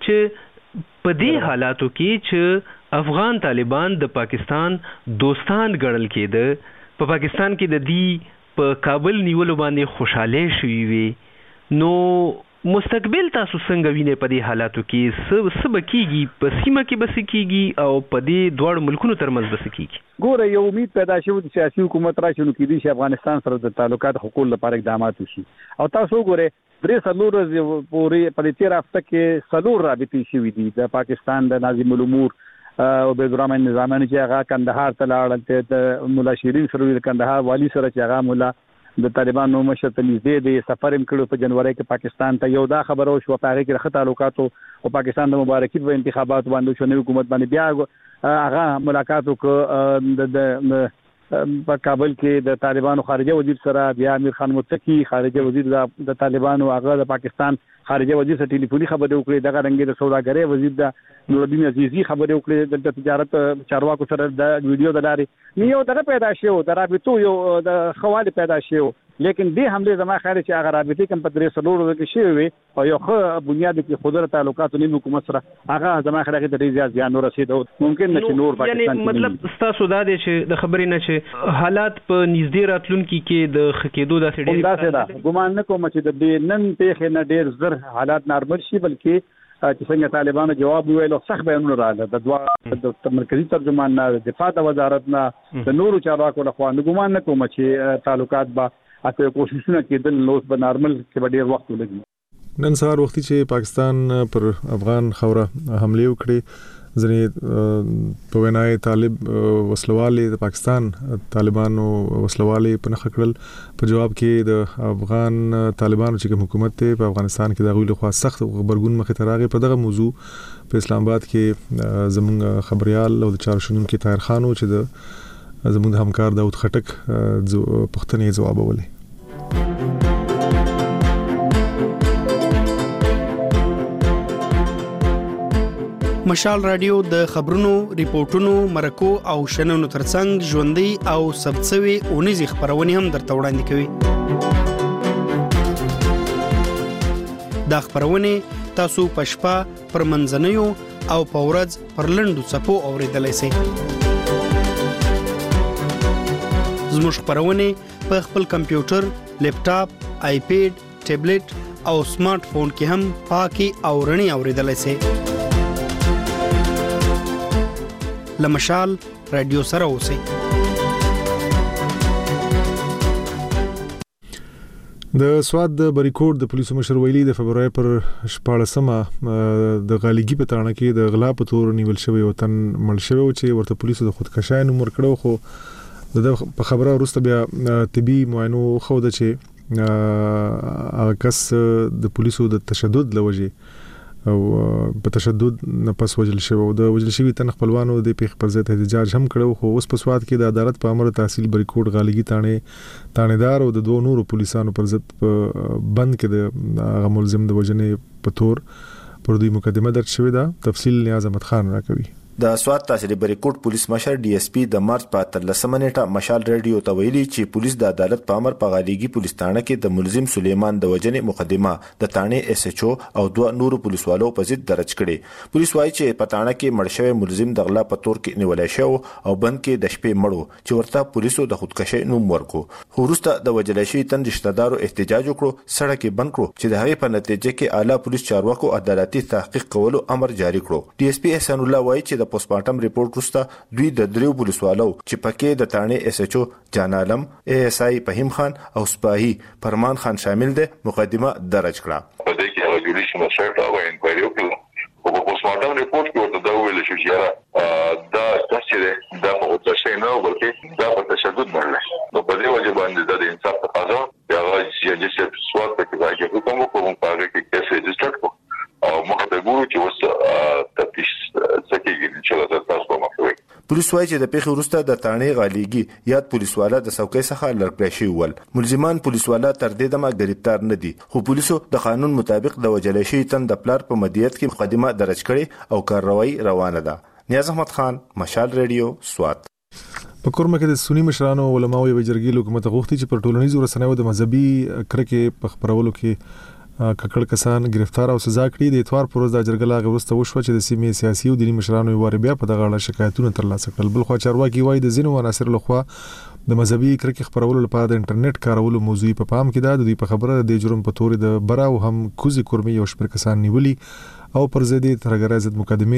چې په دې حالاتو کې چې افغان طالبان د پاکستان دوستان ګڼل کېده په پاکستان کې د دې په کابل نیولو باندې خوشاله شوي وي نو مستقبل تاسو څنګه وینئ په دې حالاتو کې څه څه به کېږي په سیمه کې به څه کېږي او په دې دواړو ملکونو ترمنځ به څه کېږي؟ ګوره یو امید پیدا شوی چې سیاسي حکومت راشي نو کېدای شي افغانستان سره د تعلقات حقوق لپاره اقدامات وشي او تاسو وګورئ درې څلور ورځې پورې په دې تیر هفته کې څلور رابطې شوي دي د پاکستان د ناظم الامور او عبدالرحمن نظامی چې هغه کندهار ته لاړل د مولا شیرین سره د کندهار والی سره چې هغه مولا د طالبانو مشر ته نږدې دی سفر هم کړو په جنوري کې پاکستان ته یو دا خبره وشوه په هغې کې د ښه تعلقاتو او پاکستان د مبارکي په انتخاباتو باندې شو نوي حکومت باندې بیا هغه ملاقات وکړو د په کابل کې د طالبانو خارجه وزیر سره بیا امیر خان متقی خارجه وزیر د طالبانو هغه د پاکستان خارجه وزیر سره ټلیفوني خبرې وکړې دغه رنګ د سوداګرۍ وزیر د نورالدین عزیزی خبرې وکړې د تجارت چارواکو سره د ویډیو د لارې یو دغه پیدا شو د رابطو یو د خواله پیدا شو لیکن دې حمله زما خیال چې هغه رابطې کوم په درې سلور کې شوی وي او یو ښه بنیاد کې خودره تعلقات نیم حکومت سره هغه زما خیال کې ډېر زیات زیان رسید او ممکن نه چې نور پاکستان یعنی مطلب تاسو دا دی چې د خبرې نه چې حالات په نږدې راتلونکي کې د خکېدو داسې ډېر داسې ده ګمان نه کوم چې د دې نن پیښې نه ډېر زر حالات نارمل شي بلکې چې څنګه طالبانو جواب ویلو سخت بیانونه راغله د دوا د مرکزی ترجمان نه دفاع د وزارت نه د نورو چارواکو لخوا نه ګمان نه کوم چې تعلقات به اته کوششونه کېدل نو په نارمل کې به ډېر وخت ولګي. نن سهار وختي چې پاکستان پر افغان خوره حمله وکړي ځنې په وینای طالب وسلوالي د پاکستان طالبانو وسلوالي په نخ کړل په جواب کې د افغان طالبانو چې حکومت ته په افغانستان کې د غوښتنې لخوا سخت خبرګون مخې ته راغی. په دغه موضوع په اسلام آباد کې زموږ خبريال او د چارشنونکو طاهر خان چې د زموږ همکار داود خټک پښتنې جوابولې. مشال رادیو د خبرونو، ریپورتونو، مرکو او شننو ترڅنګ ژوندۍ او ثبتسوي اونیزې خبرونه هم درته وړاندې کوي. دا خبرونه تاسو په شپه پر منځنیو او په ورځ پر لنډو څپو اوریدلای شئ. زموږ خبرونه په خپل کمپیوټر، لیپټاپ، آیپیډ، ټابلیټ او سمارټ فون کې هم پاکي او رڼي اوریدلای شئ. لمشال رادیو سره اوسئ. د سواد د بریکوټ د پولیسو مشر ویلي د فبراير پر شپاړسمه د غالګي په تاړه کې د غلا په تور نیول شوی وطن مړ شوی چې ورته پولیسو د خودکشای نوم ورکړو، خو د خبره وروسته بیا طبي معاینو خو د چې هغه کس د پولیسو د تشدد لوجه او په تشدد نه پس وجل شوی او د وجل شوی تن خپلوانو د پیښ پر ضد احتجاج هم کړو، خو اوس په سواد کې د عدالت په امر تحصیل بریکوټ غالګي تانه تانیدار او د دوه نورو پولیسانو پر ضد بند کې د هغه ملزم د وجنې په تور پر دوی مقدمه درج شوې ده. تفصیل نیاز احمد خان راکوي. د سواد تحصیل بریکوټ پولیس مشر ډي اس پی د مارچ په تلسمه نیټه مشال ریډیو ته ویلي چې پولیس د عدالت په امر په غالګي پولیس تانه کې د ملزم سلیمان د وجنې مقدمه د تانه اس ایچ او او دوه نورو پولیسوالو په ضد درج کړي. پولیس وايي چې په تانه کې مړ شوی ملزم د غلا په تور کې نیولای شو او بند کې د شپې مړو چې ورته پولیسو د خودکشي نوم ورکو. وروسته د وجلای شوی تن رشتہ دارو احتجاج وکړو، سړک یې بند کړو چې د هغې په نتیجه کې اعلی پولیس چارواکو عدالتي تحقیق کولو امر جاری کړو. ډي اس پی احسان الله وايي چې د پوسټمارټم ریپورت وروسته دوی د دریو پولیسوالو چې پکې د تانه اس ایچ او جان عالم، ای اس آی فهیم خان او سپاهی فرمان خان شامل دي مقدمه درج کړه. په دې کې هغه جوړیشن سره او انکوایری وکړو او په پوسټمارټم ریپورت کې ورته دا ویل شو چې دا چې دا په اوسه نه بلکې دا په تشدد باندې نو په دې وجه باندې د انصاف تقاضا یا چې چې سواد په کې راځي کوم کوم پاره کې کیسه رجسټر کو او موږ ته ګورو چې اوس تفتیش سکیږي چې دا تاسو کومه کوي. پولیس وايي چې د پیښې وروسته د تانه غالګي یاد پولیسوالا د څوکۍ څخه لړکړی شوی ول. ملزمان پولیسوالا تر دې دمه گرفتار نه دي، خو پولیسو د قانون مطابق د وجلې شوی تن د پلار په مدیریت کې مقدمه درج کړي او کاروایی روانه ده. نیاز احمد خان، مشال ریډیو، سوات. په کورمه کې د سنی مشرانو علماو یو جرګې حکومت غوښتي چې پر ټولنیزو رسنیو د مذهبي کرکې په خبرولو کې ککړ کسان گرفتار او سزا کړي. د اتوار پر ورځ د جرګلا غوښته وشو چې د سیمې سیاسي او دینی مشرانو یې بیا په دغه اړه شکایتونه ترلاسه کړل. بل خو چارواکي وایي د ځینو عناصر لخوا د مذهبي کرکې خبرولو لپاره د انټرنیټ کارولو موضوع په پام کې ده. د دوی په خبره د جرم په تور د برا او هم کوزي کورمي یو شمېر کسان نیولي او پر ضد ترګرای ضد مقدمه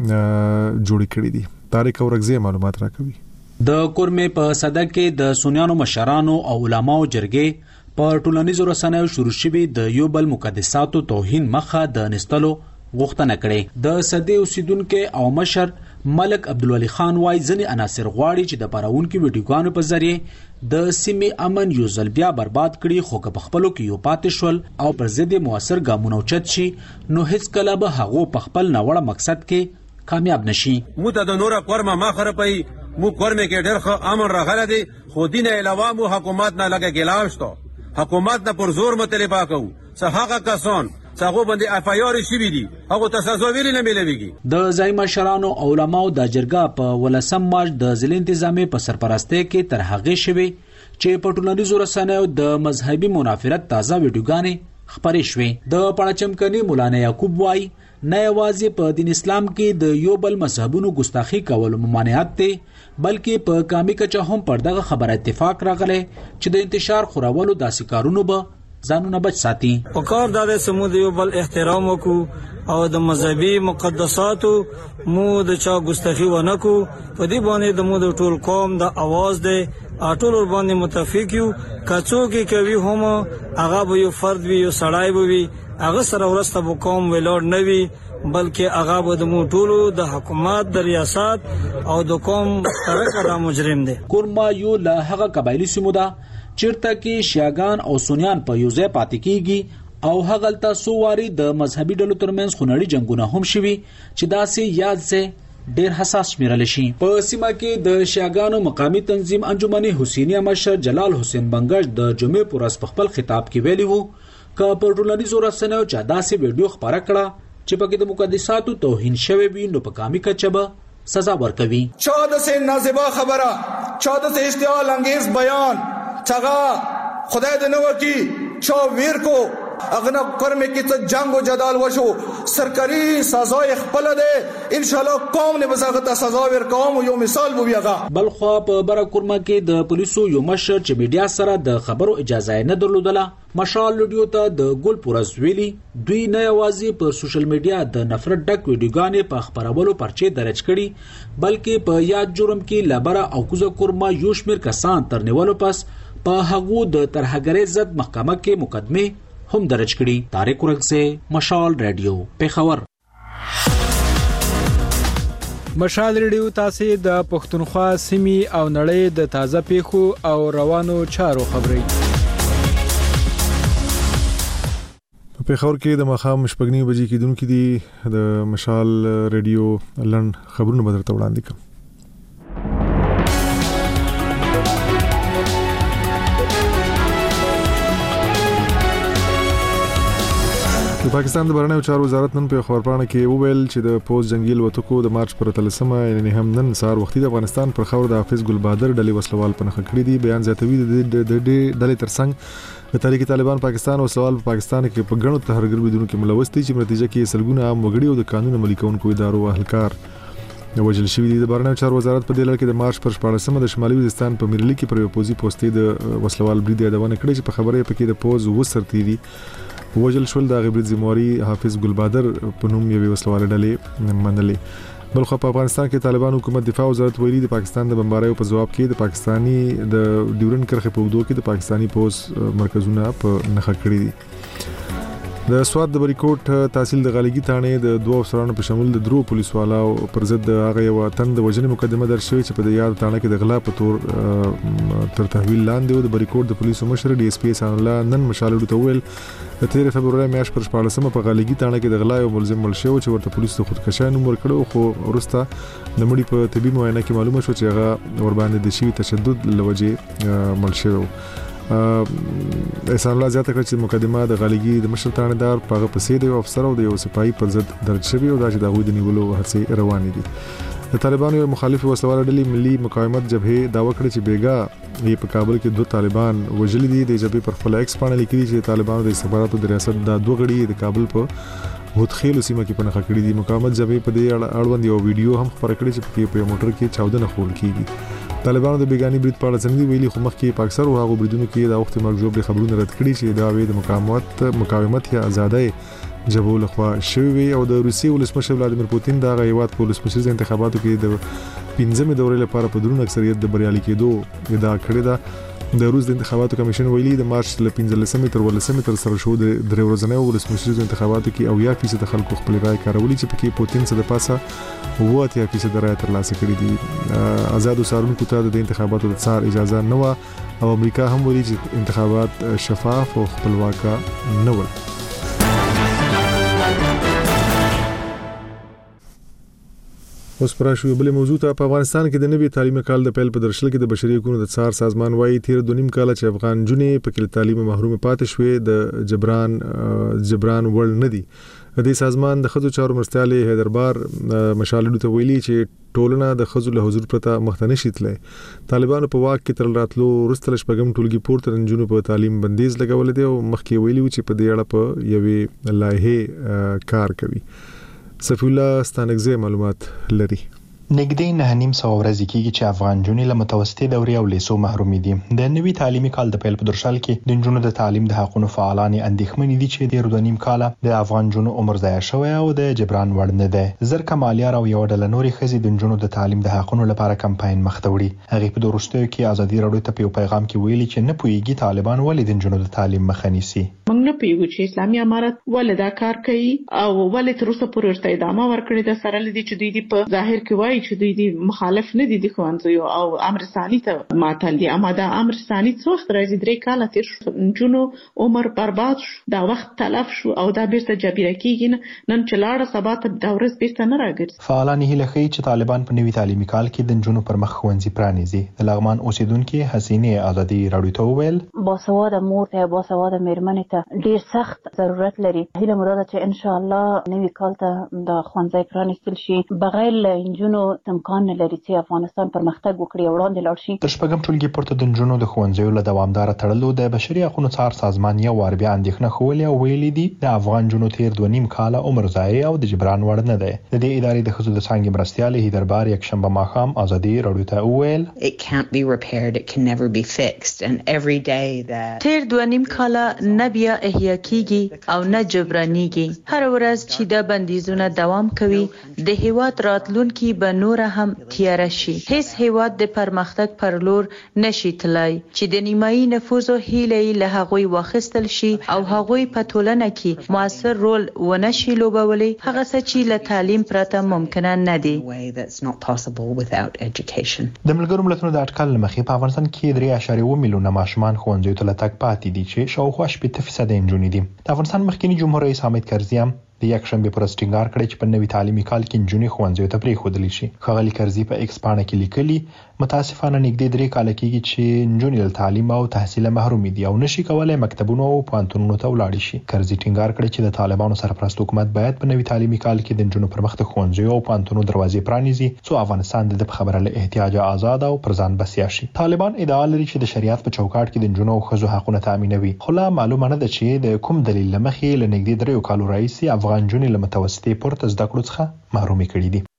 جوړې کړې دي. طارق اورغزي معلومات راکوي. د کورمي په صدک کې د سنیانو مشرانو او علماو جرګې په ټولنیزو رسنیو شروع شوی د یو بل مقدساتو توهین مخه د نستلو غوښتنه کړې. د صدې اوسیدونکو او مشر ملک عبدالولي خان وايي ځنې عناصر غواړي چې د پراونکو ویډیوګانو په ذریعه د سیمې امن یو ځل بیا برباد کړي، خو که په خپلو کې یو پاتې شول او پر ضد موثر ګامونه اوچت شي نو هیڅ کله به هغو په خپل ناوړه مقصد کې کامیاب نشي. مو ته د نور قرمه ما خرپای مو قرمه کې ډېر ښه امن راغله دي، خو دین علاوه مو حکومت نه لګه ګلاو شته. حکومت نه پر زور مطالبه کوي څه هغه کسان څنګه باندې اف ای آر شي دي هغه تاسو ویلي نه ملويږي. د ځای مشرانو او علماو د جرګه په ولسم مارچ د ضلع انتظامی په سرپرستی کې تر هغه شوی چې په ټولنیزو رسنیو د مذهبي منافرت تازه ویډیوګانې خبرې شوې. د پړچمکني مولانا یعقوب وای نه یوازې په دین اسلام کې د یو بل مذهبونو ګستاخی کول ممانعت ته بلکې په کامی کچا هم پر دغه خبره اتفاق راغلی چې د انتشار خورولو داسې کارونو به ځانونه بچ ساتي. په کار د سمو د یو بل احترام وکړو او د مذهبي مقدساتو مو د چا ګستاخی ونه کو. په دې باندې د مو د ټول قوم د आवाज دی ټول باندې متفق یو. کڅو کې کوي هم هغه به یو فرد وي، یو سړی وي، هغه سره ورسته به قوم ویلوړ نه وي، بلکې هغه به د مو ټولو د حکومت د ریاست او د قوم طرفه د مجرم دی. کورما یو له هغه قبایلی سیمو ده چیرته کې شیاغان او سنیان په یو ځای پاتې کیږي او هغلته سو واری د مذهبي ډلو ترمنځ خونړي جنگونه هم شوي چې داسې یاد سه ډیر حساس شمیرل شي. په سیمه کې د شیاغانو مقامی تنظیم انجمن حسینیه مشر جلال حسین بنگش د جمعې پر ورځ په خپل خطاب کې ویلي وو ک په ټولنیزو رسنیو چا داسې ویډیو خبره کړه چې پکې د مقدساتو توهین شوی وي نو په کامی کچبه سزا ورکوي. چا د سه نازبا خبره، چا د سه اشتعال انگیز بیان څنګه خدای دې نو کی چا ویر کو اغنه کرمه کې ته جنگ او جدال وشو سرکاري سزا خپل ده ان شاء الله قوم نه بزغه سزا ورکوم یو مثال بو بیاغه بل خو په برکورمه کې د پولیسو یو مشر چې میډیا سره د خبرو اجازه نه درلودله مشال ویډیو ته د ګول پورز ویلي دوی نه یوازې په سوشل میډیا د نفرت ډک ویډیوګانې په خبرولو پرچې درج کړي بلکې په یاد جرم کې لبره او کوزه کورما یو شمیر کسان تر نیولو پس په هغو د ترهګرۍ ضد محکمه کې مقدمه هم درج کړي. طارق ورغزه مشال رادیو پیښور. مشال ریډیو تاسو د پښتونخوا سیمې او نړۍ د تازه پیښو او روانو چارو خبري په خبر کې د مخام شپږنی بجې کې دونکو دي د مشال ریډیو لن خبرونه بدرته وړاندې کوم. د پاکستان د بهرنیو چارو وزارت نن په خبرپاڼه کې وویل چې د پوز جنگي الوتکو د مارچ پر اتلسمه یعنی هم نن سهار وختي د افغانستان پر خاور د حافظ ګل بهادر ډلې وسلوال په نخښه کړی دي. بیان زیاتوي د دې ډلې ترڅنګ د تحریک طالبان پاکستان او وسلوال په پاکستان کې په غنو تهرګر بدون کې ملوث دي چې نتیجه کې سلګونه عام وګړي او د قانون عملي کوونکو ادارو اهلکار وژل شوی دي. د بهرنیو چارو وزارت په دې لړ کې د مارچ پر شپاړسمه د شمالي وزیرستان په میرلی کې پر یو پوزي پوسټي د وسلوال برید یادونه کړې چې په خبره پکې د پوز وسرتيري وجل شول د غبرت زموري حافظ ګل بهادر په نوم یو وسلوال ډلې منلې. بل خو په افغانستان کې طالبان حکومت دفاع وزارت ویلي د پاکستان د بمباریو په جواب کې د پاکستانی د ډیورن کرخه په ودو کې د پاکستانی پوز مرکزونه په نخښه کړی دي. د سواد د بریکوټ تحصیل د غالګي تانه د دوه افسرانو په شمول د درو پولیسوالو پر ضد هغه یو تند وجنې مقدمه در شوې چې په یاد تانه کې د غلا په تور تر تحویل لاندې د بریکوټ د پولیسو مشر ډي اس پي سان الله نن مشالو ته ویل د تیر فبرवरी میاشت پر شپاړسمه په غالګي تانه کې د غلا یو ملزم مل شو چې ورته پولیسو خودکشي نوم ورکړو خو ورسته د مړي په طبي معاینه کې معلومه شو چې هغه ور باندې د شی تشدد لوجه مل شو. احسان الله زیاته کړ چې مقدمه د غالګي د مشر تانیدار په پسې د افسر او د یو سپایي پر ضد درج شوی او دا چې د غوډ نیولو هڅې روانې دي. د طالبانو یو مخالف وسلوال ډلې ملي مقاومت جبهه داوا کړی چې بیګا یې په کابل کې دوه طالبان وژل دي. د جبهه پر خپل ایکس باندې لیکلي چې طالبانو د استخباراتو د ریاست د دوه غړي د کابل په هوتخیل سیمه کې په نخښه کړی دي. مقاومت جبهه په دې اړوند یو ویډیو هم خبر کړی چې په یو موټر کې چاودنه خول کیږي. طالبانو د بیگانی برید په اړه څنګه ویلي خو مخکې په اکثر هغه بریدونو کې د وخت مرجوب خبرونه رد کړي چې دا وی د مقاومت مقاومت یا آزادۍ جبهه لخوا شوی او د روسي ولسمشر ولادیمیر پوتین د غیوات په ولسمشر انتخاباتو کې د پنځمې دورې لپاره په درون اکثریت د بریالي کېدو ادعا کړې ده. د روس د انتخاباتو کمیشن ویلي د مارچ ل پنځلسمې تر ولسمې تر سره شو د درې ورځې ولسمشر انتخاباتو کې او یا فیصد خلکو خپل رائے کارولي چې پکې پوتین څخه د پاسه ووت یا فیصد رائے ترلاسه کړې دي. آزاد وسارونکو ته د انتخاباتو د څار اجازه نه و او امریکا هم ویلي چې انتخابات شفاف او خپلواک نه ول. اوس پراشو بل موضوع ته په افغانستان کې د نوي تعلیمي کال د پیل په درشل کې د بشري حقوقو د څار سازمان وايي تیر دوه نیم کال چې افغان جنې په کلی تعلیم محروم پاتې شوې د جبران جبران ول نه دي. د سازمان د خځو چارو مرستيالي حیدربار مشالډو ته ویلي چې ټولنه د خځو له حضور پرته مخته نشي تللی. طالبانو په واک کې تر راتلو وروسته شپږم ټولګي پورته نجونو په تعلیم بندیز لګول دي او مخکې ویلي چې په دې اړه په یوې لایحه کار کوي. صفی الله ستانګزه معلومات لري. نګدې نه نیم سو ورځې کېږي چې افغان جنې له متوسطې دورې او لیسو محرومې دي. د نوي تعلیمي کال د پیل په درشل کې د جنونو د تعلیم د حقونو فعالان اندېښمن دي چې د دوه نیم کال د افغان جنونو عمر ضایع شوی او د جبران وړ نه ده. زر کمالیار او یو ډله نوري خزي د جنونو د تعلیم د حقونو لپاره کمپاین مخته وړي. هغه په دروستو کې ازادي راډیو ته په پیغام کې ویلي چې نه پويږي طالبان ولې د جنونو د تعلیم مخه نیسي. موږ نه پوهیږو چې اسلامي امارت ولې دا کار کوي او ولې تر اوسه پورې ورته ادامه ورکړې ده سره لدی چې دوی دی په ظاهر کې وایي چې دوی دی مخالف نه دي د ښوونځیو او امر ثاني ته ماتل دي. اما دا امر ثاني څو وخت راځي درې کاله تیر شو جنو عمر برباد شو دا وخت تلف شو او دا بیرته جبیره کیږي نن چې لاړه سبا ته دا ورځ بیرته نه راګرځي. فعالان هیله کوي چې طالبان په نوي تعلیمي کال کې د جنونو پر مخ ښوونځي پرانیزي. د لغمان اوسیدونکو حسینه ازادي راډیو ته وویل باسواده مور ته باسواده مېرمنې ته ډیر سخت ضرورت لري. هیله مو ده چې ان شاء الله نوي کال ته د ښوونځي پرانیستل شي بغیر له انجونو امکان نه لري چې افغانستان پرمختګ وکړي او وړاندې لاړ شي. تر شپږم ټولګي پورته د نجونو د ښوونځیو له دوامدار تړلو د بشري حقوقو څار سازمان یو وار بیا اندېښنه خولې او ویلي دي د افغان جنو تیر دوه نیم کال عمر ضایع او د جبران وړ نه دی. د دې ادارې د ښځو د څانګې مرستیال هیدربار یک شنبه ماښام ازادي راډیو ته وویل It can't be repaired, it can never be fixed, and every day that تیر دوه نیم کاله نه بیا احیا کیږي او نه جبرانیږي. هر ورځ چې د بندیزونه دوام کوي د هیواد راتلونکي به نور هم تیاره شي. هیڅ هیواد د پرمختګ پر لور نشي تلای چې د نیمایي نفوذ هیلې له هغوی واخیستل شي او هغوی په ټولنه کې موثر رول ونه شي لوبولی، هغه څه چې له تعلیم پرته ممکنه نه دي. د ملګرو ملتونو د اټکل مخې په افغانستان کې درې اعشاریه اووه میلیونه ماشومان ښوونځیو ته لتګ پاتې دي چې شاوخوا شپېته فیصده نجونې دي. د افغانستان مخکنی جمهور رئیس حامد کرزي هم د یک شنبه پر ټینګار کړی چې په نوي تعلیمي کال کې نجونې ښوونځیو ته پرېښودل شي. ښاغلي کرزي په ایکس پاڼه کې لیکلي متاسفانه نږدې درې کاله کېږي چې نجونې له تعلیم او تحصیل محروم دي او نشي کولای مکتبونو او پوهنتونونو ته ولاړ شي. کرزي ټینګار کړی چې د طالبانو سرپرست حکومت باید په نوي تعلیمي کال کې د نجونو پر مخ د ښوونځیو او پوهنتونونو دروازې پرانیزي څو افغانستان د خبره له احتیاج آزاد او پر ځان بسیا شي. طالبان ادعا لري چې د شریعت په چوکاټ کې د نجونو او ښځو حقونه تامینوي، خو لا معلومه نه ده چې د کوم دلیل لمخې له نږدې دریو کالو راهیسې افغان نجونې له متوسطې پورته زده کړو څخه محرومې کړي دي.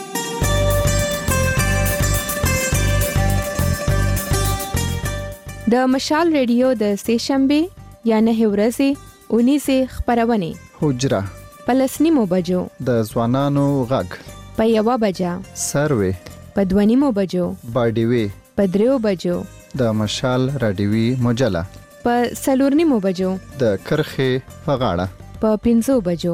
د مشال ریډیو د سه شنبه یا نه ورځې اونیزه خبرونه حجره پلسنیمو بجو د ځوانانو غږ په یوا بجا سروي په دوانیمو بجو باډیوي په دریو بجو د مشال رادیوي مجله په سلورنیمو بجو د کرخه په غاړه په پنځو بجو.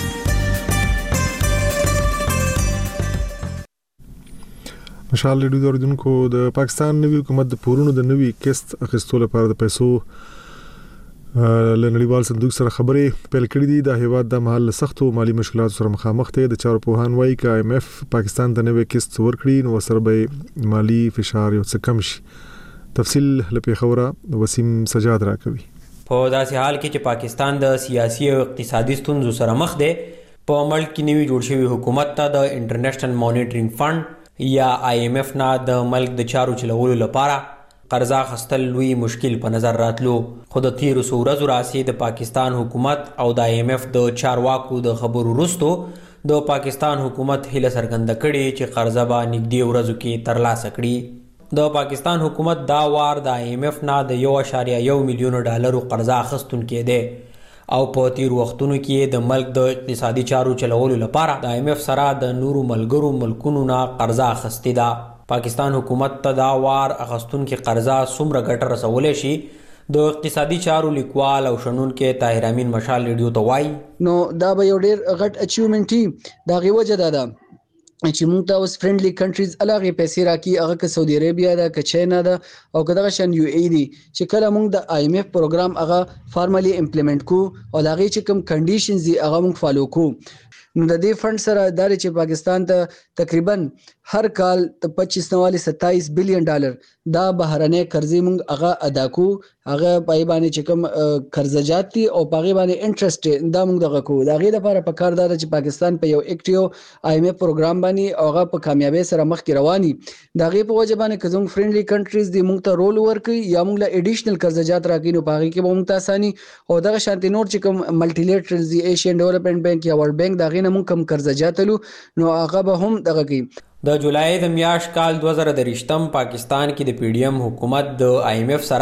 مشال ریډیو دوردونکو د پاکستان نوي حکومت د پورونو د نوي قسط اخیستلو لپاره د پیسو لنړیوال صندوق سره خبرې پیل کړې دي. د هیواد د محل سختو مالی مشکلاتو سره مخامخ دی. د چارو پوهان وایي چې آی ایم ایف پاکستان ته نوي قسط ورکړي نو سره به مالی فشار یو څه کم شي. تفصیل لپاره خبره وسیم سجاد راکوي. په داسې حال کې چې پاکستان د سیاسي او اقتصادي ستونزو سره مخ دی، په ملک کې نوي جوړ شوی حکومت ته د انټرنیشنل مانیټرینګ فند یا آی ایم ایف نه د ملک د چارو چلولو لپاره قرضه اخیستل لوی مشکل په نظر راتلو. خو د تیرو څو ورځو راهیسې د پاکستان حکومت او د آی ایم ایف د چارواکو د خبرو وروسته د پاکستان حکومت هیله څرګنده کړې چې قرضه به نږدې ورځو کې ترلاسه کړي. د پاکستان حکومت دا وار د آی ایم ایف نه د یو اعشاریه یو میلیون ډالرو قرضه اخیستونکی دی او په تیر وختونو کې د ملک د اقتصادي چارو چلولو لپاره د آی ایم ایف سره د نورو ملګرو ملکونو نه قرضه اخیستې ده. پاکستان حکومت ته دا وار اخیستونکي قرضه څومره ګټه رسولی شي د اقتصادي چارو لیکوال او شنونکی طاهر امین مشال ریډیو ته وایي. نو دا به یو ډیر غټ اچیومنټ وي. دا غي وجه ده چې موږ ته اوس فرندلی کنټریز الهغه پیسې راکې، هغه که سعودي عربیا ده، که چاینا ده او که دغه شان یو ای دي چې کله موږ د آی ایم ایف پروګرام هغه فارملی امپلیمنٹ کو او هغه چې کوم کنډیشنز دي هغه موږ فالو کو. نو د دې فند سره ادارې چې پاکستان ته تقریبا هر کال د پچیس نواله ستایس بلین ډالر دا بهرنۍ قرضې موږ هغه ادا کو، هغه پای باندې چې کوم قرضجات دي او پای باندې انټرست دا موږ دغه کو. دا غي لپاره په کار دار چې پاکستان په یو اکټیو آی ایم ایف پروګرام باندې هغه په کامیابی سره مخ کې رواني. دا غي په وجه باندې کوم فرندلی کنټریز دي موږ ته رول ورکړي یا موږ له اډیشنل قرضجات راکې نو پای کې به موږ ته اساني او دغه شانتي نور چې کوم ملټیلیټرلز دی، ایشین ډیولپمنٹ بانک یا ورلد بانک دا غي نه موږ کم قرضجات لو نو هغه به هم دغه کوي. د جولای د میاشت کال دوه زره دریشتم پاکستان کې د پی ډی ایم حکومت د آی ایم ایف سره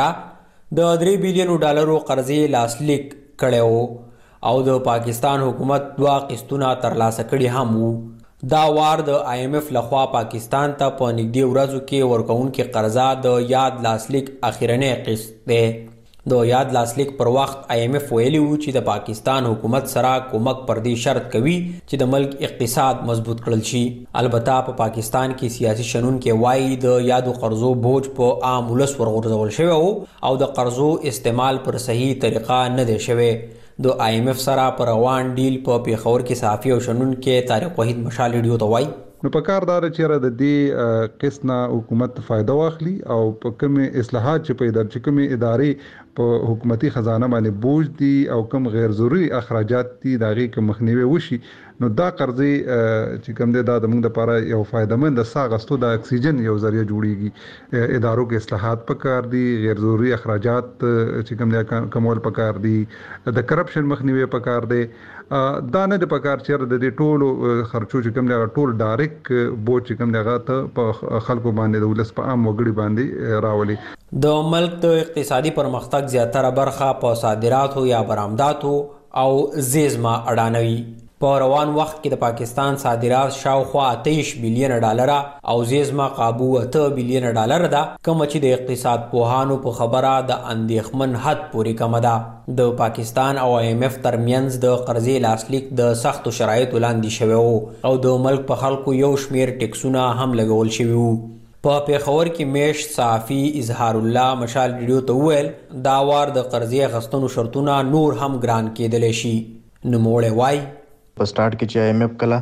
د درې بیلیونو ډالرو قرضې لاسلیک کړی وو او د پاکستان حکومت دوه قسطونه ترلاسه کړي هم وو. دا وار د آی ایم ایف لخوا پاکستان ته په نږدې ورځو کې ورکوونکې قرضه د یاد لاسلیک اخیرنی قسط دی. د یاد لاسلیک پر وخت آی ایم ایف ویلی وو چې د پاکستان حکومت سره کومک پر دې شرط کوي چې د ملک اقتصاد مضبوط کړل شي. البته په پاکستان کې سیاسي شنونکي وایي د یادو قرضو بوج په عام ولس ورغورځول شوی او د قرضو استعمال پر صحیح طریقه نه دی شوی. د آی ایم ایف سره پر روان ډیل په پیښور کې صحافي او شنونکي طارق وحید مشال ریډیو ته وایي. نو په کار دار چې د دې قسمه حکومت فائدہ واخلي او په کوم اصلاحات چې په ادارې چې کوم ادارې په حکومتي خزانه باندې بوج دي او کوم غیر ضروري اخراجات دي دغه کوم مخنیوي وشي نو دا قرضې چې کوم د د موږ لپاره یو فائدمند ساغستو د اکسیجن یو ذریعہ جوړیږي ادارو کې اصلاحات پکار دي غیر ضروري اخراجات چې کوم د کمول پکار دي د کرپشن مخنیوي پکار دي دا نه د پکار چې د دې ټولو خرچو چې کوم د ټول ډایرک بوج چې کوم دغه ته په خلکو باندې د ولس په عام وګړي باندې راولي د ملک د اقتصادي پرمختګ زیاتره برخه په صادراتو یا برآمداتو او زیرمه اډانوي. په روان وخت کې د پاکستان صادرات شاوخوا اتهش بلین ډالر او زیرمه قابو اته بلین ډالر ده، کوم چې د اقتصاد پوهانو په خبره د اندېښمن حد پورې کم ده. د پاکستان او آی ایم ایف ترمنځ د قرضې لاسلیک د سختو شرایطو لاندې شوی وو او د ملک په خلکو یو شمیر ټیکسونه هم لګول شوي وو. په پیښور کې میشت صحافي اظهار الله مشال ریډیو ته وویل دا وار د قرضې اخیستنو شرطونه نور هم ګران کېدلی شي. نوموړی وایي په سٹارټ کې چې آی ایم ایف کله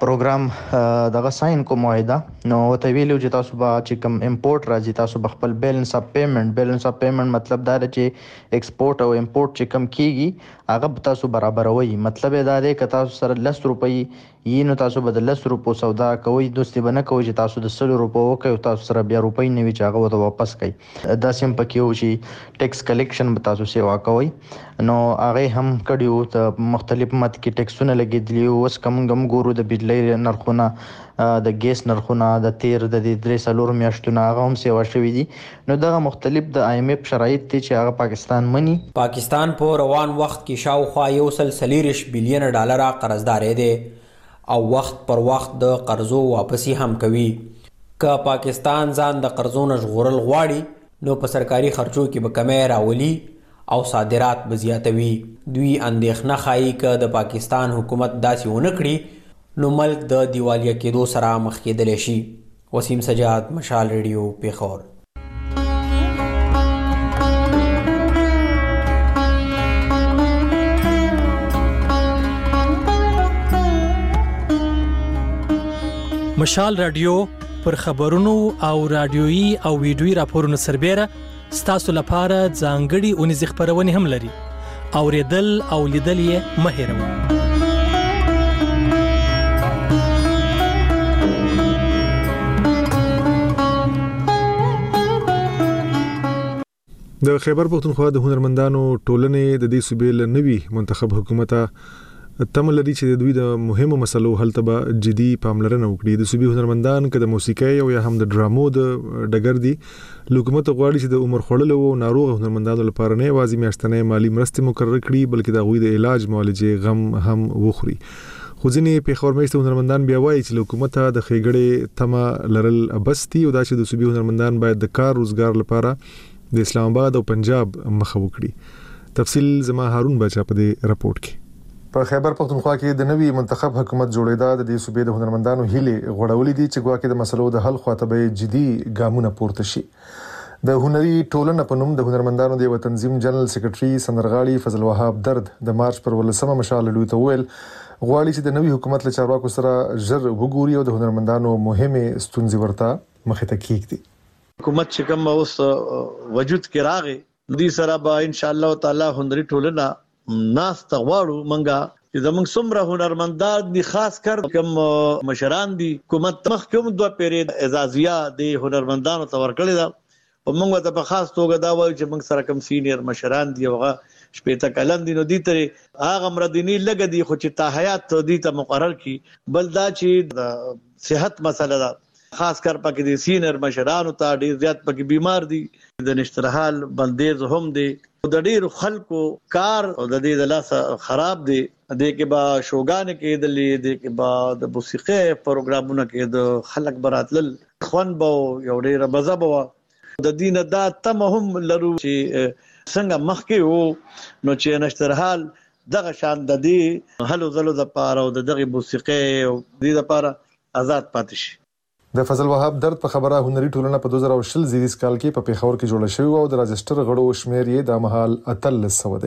پروګرام دغه ساين کو معاهده نو ته ویلو چې تاسو به چې کوم امپورټ راځي تاسو به خپل بیلنس اف پیمنٹ بیلنس اف پیمنٹ مطلب دا دی چې ایکسپورټ او امپورټ چې کم کیږي هغه تاسو برابروي. مطلب دا دی چې تاسو سره لس روپۍ یې نو تاسو به د لس روپو سودا کوئ، دوستي به نه کوئ چې تاسو د سلو روپو وکړئ او تاسو سره بیا روپۍ نه وي چې هغه ورته واپس کړئ. دا سیم پکې و چې ټیکس کلیکشن به تاسو سیوا کوئ نو هغه هم کړیو ته مختلف مت کې ټیکسونه لګېدلي اوس کوم کوم ګورو د بجلی نرخونه د ګیس نرخونه د تیر د درې څلور میاشتونو هغه هم سیوا شوي دي. نو دغه مختلف د آی ایم ایف شرایط دي چې هغه پاکستان مني. پاکستان په روان وخت کې شاوخوا یو سل څلېرویشت بلین ډالر قرضدار دی او وخت پر وخت د قرضو واپسی هم کوي. که پاکستان ځان د قرضو نه ژغورل غواړي نو په سرکاري خرچو کې به کمی راولي او صادرات به زیاتوي. دوی اندېښنه ښایي که د پاکستان حکومت داسې ونه کړي نو ملک د دیوالیه کېدو سره مخ کېدلی شي. وسیم سجاد، مشال ریډیو، پیښور. مشال رادیو پر خبرونو او رادیويي او ویډیويي راپورونو سربېره ستاسو لپاره ځانګړي اونیزې خپرونې هم لري. اوریدل او لیدل یې مه هېروئ. د خیبر پښتونخوا د هنرمندانو ټولنې د دې صوبې له نوي منتخب حکومت تم لري چې دوی د مهمو مسلو حل ته به جدي پاملرنه وکړي. د صوبې هنرمندان که د موسیقۍ او یا هم د ډرامو د ډګر دي حکومت غواړي چې د عمر خوړلو او ناروغ هنرمندانو لپاره نه یوازې میاشتنۍ مالی مرستې مقرر کړي بلکې د هغوی د علاج معالجې غم هم وخوري. خو ځینې پیښور میشته هنرمندان بیا وایي چې حکومت ته د ښېګړې تمه لرل بس دي او دا چې د صوبې هنرمندان باید د کار روزګار لپاره د اسلام آباد او پنجاب مخه وکړي. تفصیل زما هارون بچا په دې راپورټ کې. په خیبر پښتونخوا کې د نوي منتخب حکومت جوړېدا د دې صوبې د هنرمندانو هیلې غوړولې دي چې ګواکې د مسلو د حل خواته به جدي ګامونه پورته شي. د هنري ټولنه په نوم د هنرمندانو د یو تنظیم جنرال سیکریټري سندرغاړي فضل وهاب درد د مارچ پر ولسمه مشال ډیو ته ویل غواړي چې د نوي حکومت له چارواکو سره ژر وګوري او د هنرمندانو مهمه ستونزې ورته مخې ته کېږدي. حکومت چې کوم اوس وجود کې راغی دوی سره به ان شاء الله تعالی هنري ټولنه ناس تغواړو منګه چې زموږ څومره هنرمندان دي خاص کر کوم مشران دي حکومت مخ کوم دوه پیرې اعزازیه د هنرمندانو ته ورکړی دا او موږ ته په خاص توګه دا وایو چې موږ سره کوم سینیر مشران دي هغه شپېته کلن دي نو دي تر هغه مردنی لګ دي خو چې تا حیات دي ته مقرر کی بل دا چې د صحت مسله ده خاص کر پکې د سینیر مشرانو ته ډیر زیات پکې بیمار دي د نشترحال بندیز هم دي د ډیر خلکو کار او د دې د لاس خراب دي د کې با شوګان کې د لې د کې با د موسیقي پروګرامونو کې د خلک براتل خوان بو یو ډیر مزه بو د دین دا تم هم لرو چې څنګه مخکې وو نو چې نشترحال دغه شان د دې هلو زلو د پاره او دغه موسیقي او د دې لپاره آزاد پاتې شي. د فضل وهاب درد په خبره هنري ټولنه په دوه زره شل زیریز کال کې په پیښور کې جوړه شوې او د راجستر غړو شمیر یې د مهال اتلس سو دی.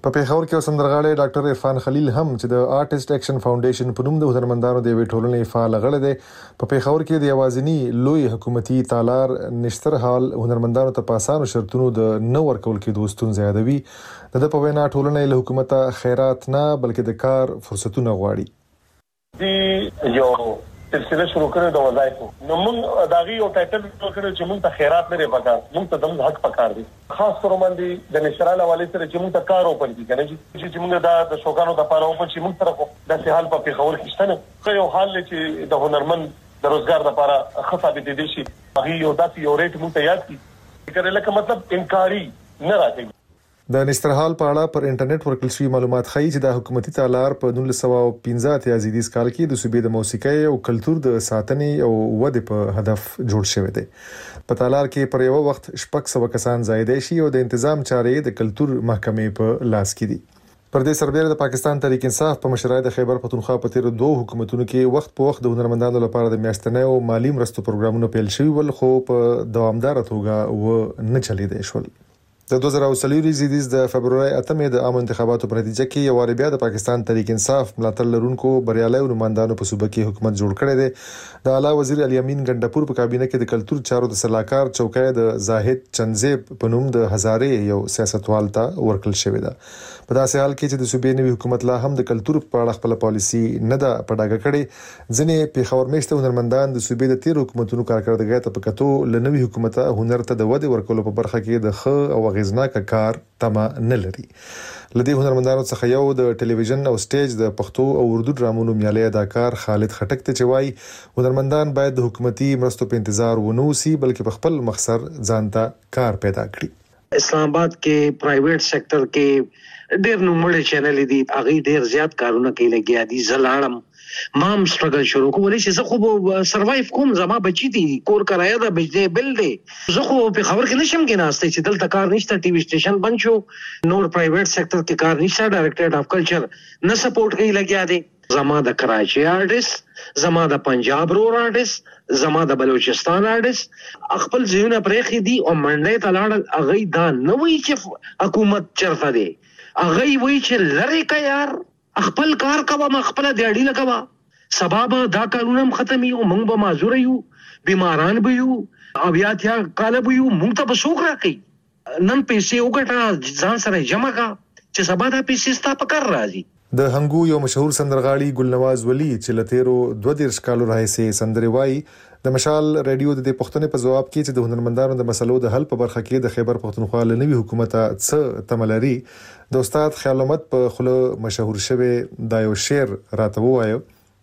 په پیښور کې سندرغاړی ډاکټر عرفان خلیل هم چې د آرټیست اکشن فاونډیشن په نوم د هنرمندانو د وی ټولنې فعال غړی دی په پیښور کې د یوازینی لوی حکومتي تالار نشتر حال هنرمندانو ته پاسانو شرطونو د نو ورکول کې دوستون زیادوي د په وینا ټولنې له حکومت خیرات نه بلکې د کار فرصتونه غواړي دی یو سلسله شروع کړو د وظایفو نو موږ داغي او ټایټل کړو چې موږ ته خیرات لري پکار موږ ته د حق پکار دي خاص طور باندې د نشرال حواله سره چې موږ ته کار وکړي دي کنه چې موږ د شوکانو د پاره وکړو چې موږ طرف د سهال په پیښور کې شته یو حال چې د هنرمند د روزګار لپاره خصابې دي شي هغه یو داسې یو ریټ موږ ته یاد کی کړه لکه مطلب انکاری نه راځي د نسترحال په اړه پر انټرنیټ ورکړل شوی معلومات ښیي چې د حکومتي تالار په نولس سوه پنځه اتیا زیدیز کال کې د صوبې د موسیقۍ او کلچر د ساتنې او ودې په هدف جوړ شوی دی په تالار کې پر یو وخت شپږ سوه کسان زائد شي او د تنظیم چارې د کلچر محکمې په لاس کې دي پر دې سربېره د پاکستان تحریک انصاف په مشرۍ د خیبر پختونخوا په تیر دوه حکومتونو کې وخت په وخت د هنرمندانو لپاره د میاشتنۍ او مالی مرستو پروګرامونه پیل شوي ول خو په دوامدار توګه و نه چلیدای شول د دوه زره څلور زیدیز د فبرवरी اتمې د عام انتخاباتو په نتیجه کې یو وار بیا د پاکستان تحریک انصاف ملاتړ لرونکو بریالي نمائندانو په صوبه کې حکومت جوړ کړی دی د اعلی وزیر علي امین ګندپور په کابینه کې د کلچر چارو د سلاکار چوکۍ د زاهد چنزیب په نوم د هزارې یو سیاستوال ته ورکړل شوی دی په داسې حال کې چې د صوبې نوي حکومت لا هم د کلچر په اړه خپل پالیسی نه ده پډاګه کړې ځنې پیښور میشته هنرمندان د صوبې د تیر حکومتونو کارکړدګۍ ته پکاتو لنوي حکومت هنر ته د ودې ورکولو په برخه کې د خ او غیزناک کار تمه نه لري لدی هنرمندانو څخه یو د ټلویزیون او سټیج د پښتو او اردو ډرامونو معیاري اداکار خالد خټک ته چوي هنرمندان باید د حکومتي مرستو په انتظار ونوسي بلکې په خپل مخسر ځانته کار پیدا کړي اسلام آباد کې پرایویټ سېکټر کې ډېر نوموړي چینل دي هغه ډېر زیات کارونه کوي لګیا دي زلاړم مام سټرګل شروع کولای شي زه خو سروایو کوم زما بچی دي کور کرایه ده بجلی بل دی زه خو په خبر کې نشم کې ناشته چې دلته کار نشته ټي وي سټیشن بند شو نور پرایویټ سېکټر کې کار نشته ډایریکټریټ اف کلچر نه سپورټ کوي لګیا دي زما د کراچي آرټیست زما د پنجاب رور آرټیست زما د بلوچستان آرټیست خپل ځایونه پرېخي دي او منډه ته لاړ اغه دا نه وی چې حکومت چرته دی اغه وی چې لری کا یار خپل کار کوه ما خپل دیاړي لګوا سبب دا قانون ختمي او موږ به معذور یو بیماران به یو او بیا تیا کال به یو موږ ته بسوک راکې نن پیسې وګټه ځان سره جمع کا چې سبا دا پیسې ستا په کار راځي د هنګو یو مشهور سندرغاړي ګلنواز ولی چې لتیرو دوه دیرش کالو راهیسې سندري وای د مشال رادیو د پښتنې په جواب کې چې د هنرمندانو د مسلو د حل په برخه کې د خیبر پختونخوا لنوي حکومت څخه تملري د استاد خیال احمد په خله مشهور شوی دا یو شعر راته وایو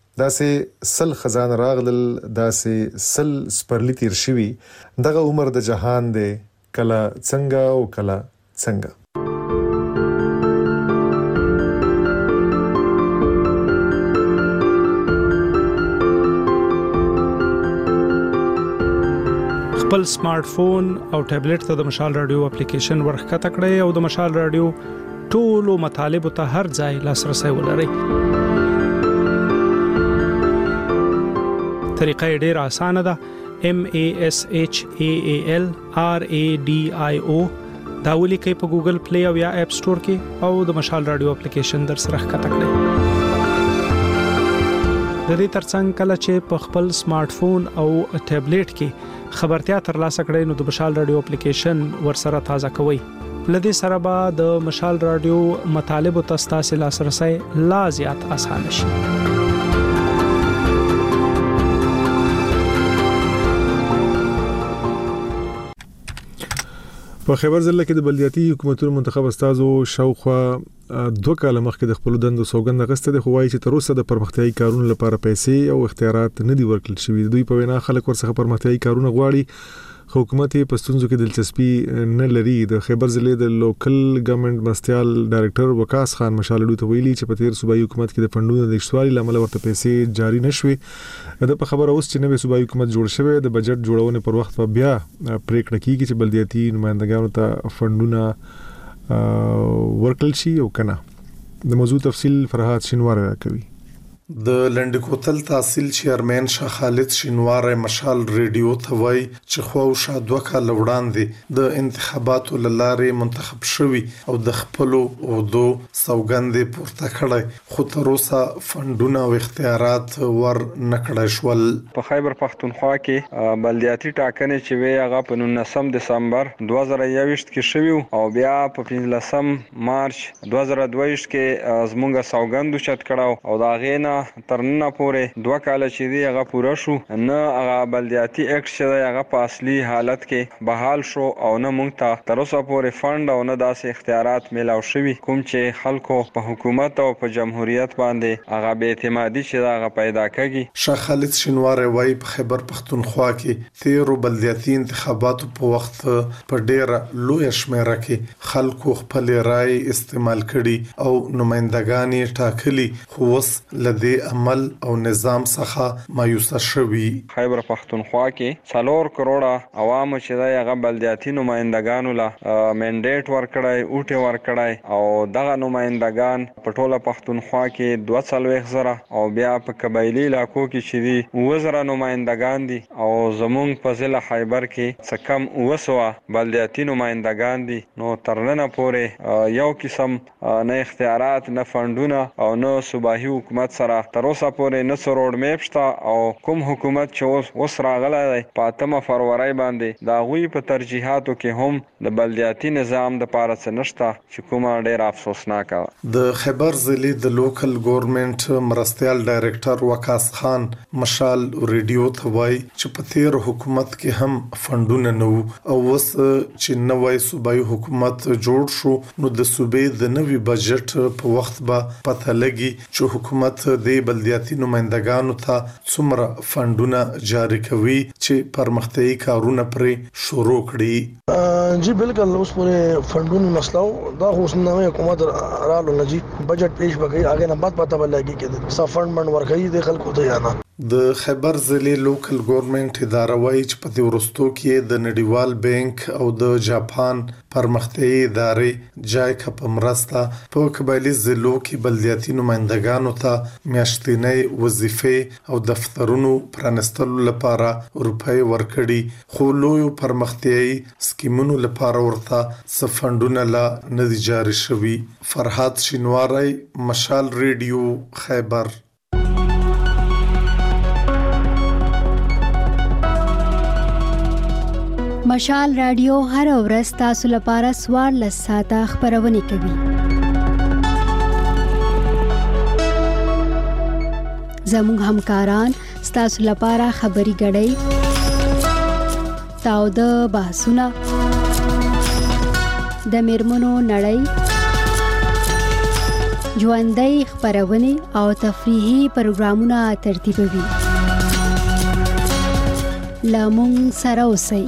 داسې سل خزان راغلل داسې سل سپرلی تیر شوی دغه عمر د جهان دی کله څنګه او کله څنګه خپل سمارټ فون او ټابلیټ ته د مشال رادیو اپلیکیشن ورخکته کړئ او د مشال رادیو ټولو مطالب ته هر ځای لاسرسي ولرئ. طریقه ډیره اسانه ده. M A S H A A L R A D I O دا ولیکئ په ګوګل پلی او یا اپ سٹور کې او د مشال رادیو اپلیکیشن در سره ښکته کړئ. د دې ترڅنګ کله چې په خپل سمارټ فون او ټابلیټ کې خبرتیا ترلاسه کړئ نو د مشال رادیو اپلیکیشن ورسره تازه کوئ. لدې سره به د مشال رادیو مطالب او تاسو لاسرسي لا زیات اسانه شي. په خیبر ضلع کې د بلدیاتي حکومتونو منتخب استادو شاوخوا دوه کاله مخکې د خپل دندو سوګند غسته د خوای چې تر اوسه د پرمختیايي کارونو لپاره پیسې او اختیارات نه دي ورکړل شوی. دوی په وینا خلک ورڅخه پرمختیايي کارونه غواړي خو حکومت په ستونزو کې دلچسپي نه لري. د خیبر ضلع د لوکل ګورنمنت مرستيال ډایریکټر وقاص خان مشالډو ته ویلي چې په تیر صوبایي حکومت کې د فندونو د نشټوالي لامل ورته پیسې جاري نشوي. د په خبره اوس چې نوې صوبایي حکومت جوړ شوی د بجټ جوړونې پر وخت په بیا پریکړه کیږي چې بلدیاتي نمائندګانو ته فندونه ورکړل شي او کنه. د موضوع تفصیل فرهاد شینوار راکوي. د لنډکوتل تحصیل چیرمن شاه خالد شینواری مشال ریډیو ته وایي چې خو شا دوه کال وړاندې د انتخاباتو لارې منتخب شوی او د خپل عہدو سوګندې پورته کړی خو تر اوسه فندونه او اختیارات ور نکړای شول. په خیبر پختونخوا کې بلدیاتي ټاکنې چې وی هغه په نولسم دسمبر دوه زره یوویشت کې شوی او بیا په پنځلسم مارچ دوه زره دوه ویشت کې زمونږ سوګند چت کړه او دا غینا تر نن پورې دوه کال چې دی هغه پوره شو نه هغه بلدیاتي اکټ چې هغه په اصلي حالت کې بحال شو او نه مونږ ته تر اوسه پورې فند او نه داسې اختیارات میلاو شوي کوم چې خلکو په حکومت او په جمهوریت باندې هغه بې اعتمادي چې هغه پیدا کوي. شاه خالد شینواری وایي په خیبر پختونخوا کې تیرو بلدیاتي انتخاباتو په وخت په ډیره لوی شمیره کې خلکو خپل رائے استعمال کړي او نمائندګان ټاکلي خو وس لدې عمل او نظام څخه مایوسه شوي. خیبر پختونخوا کې څلور کروڑه عوام چې د هغه بلدیاتي نمائندګانو له منډیټ ورکړای اوټه ورکړای او دغه نمائندګان په ټوله پختونخوا کې دوه څلوېښت زره او بیا په قبایلی علاقو کې چې دي اووه زره نمائندګان دي او زمونږ په ضلع خیبر کې څه کم اووه سوه بلدیاتي نمائندګان دي. نو تر ننه پورې یو قسم نه اختیارات نه فندونه او نه صوبایي حکومت سره تر اوسه پورې نه څه روډ میپ شته او کوم حکومت چې اوس راغلی دی په اتمه فروری باندې د هغوی په ترجیحاتو کې هم د بلدیاتي نظام دپاره څه نشته چې کومه ډېره افسوسناکه. د خیبر ضلع د لوکل ګورنمنټ مرستیال ډایرکټر وقاص خان مشال ریډیو ته وایي چې په تیر حکومت کې هم فندونه نه وو او اوس چې نوی صوبایي حکومت جوړ شو نو د صوبې د نوي بجټ په وخت به پته لګي چې حکومت د بلدیاتي نمائندګانو ته څومره فندونه جاری کوي چې پرمختیايي کارونه پرې شروع کړي. جی بالکل اوس پورې فندونو مسله دا اوس نوې حکومت رالو نه جی بجټ پیش بګي اگې نه بعد پته ولګي کې څه فند من ورکړي د خلکو ته یا نه. د خیبر ضلع لوکل ګورنمنټ اداره وایي چې په دې وروستو کې د نړیوال بانک او د جاپان پرمختیايي ادارې جایکا په مرسته په قبایلی ضلعو کې بلدیاتي نمائندګانو ته میاشتنۍ وظیفې او دفترونو پرانستلو لپاره روپۍ ورکړي خو لویو پرمختیايي سکیمونو لپاره ورته څه فندونه لا نه دي جاري شوي. فرهاد شینواری مشال ریډیو خیبر. مشال رادیو هر ورځ تاسو لپاره سوار لساته خبرونه کوي. زموږ همکاران تاسو لپاره خبري غړي تاو د بحثونه د میرمنو نړۍ ژوندۍ خبرونه او تفریحي پروګرامونه ترتیبوي. لامون سره اوسئ.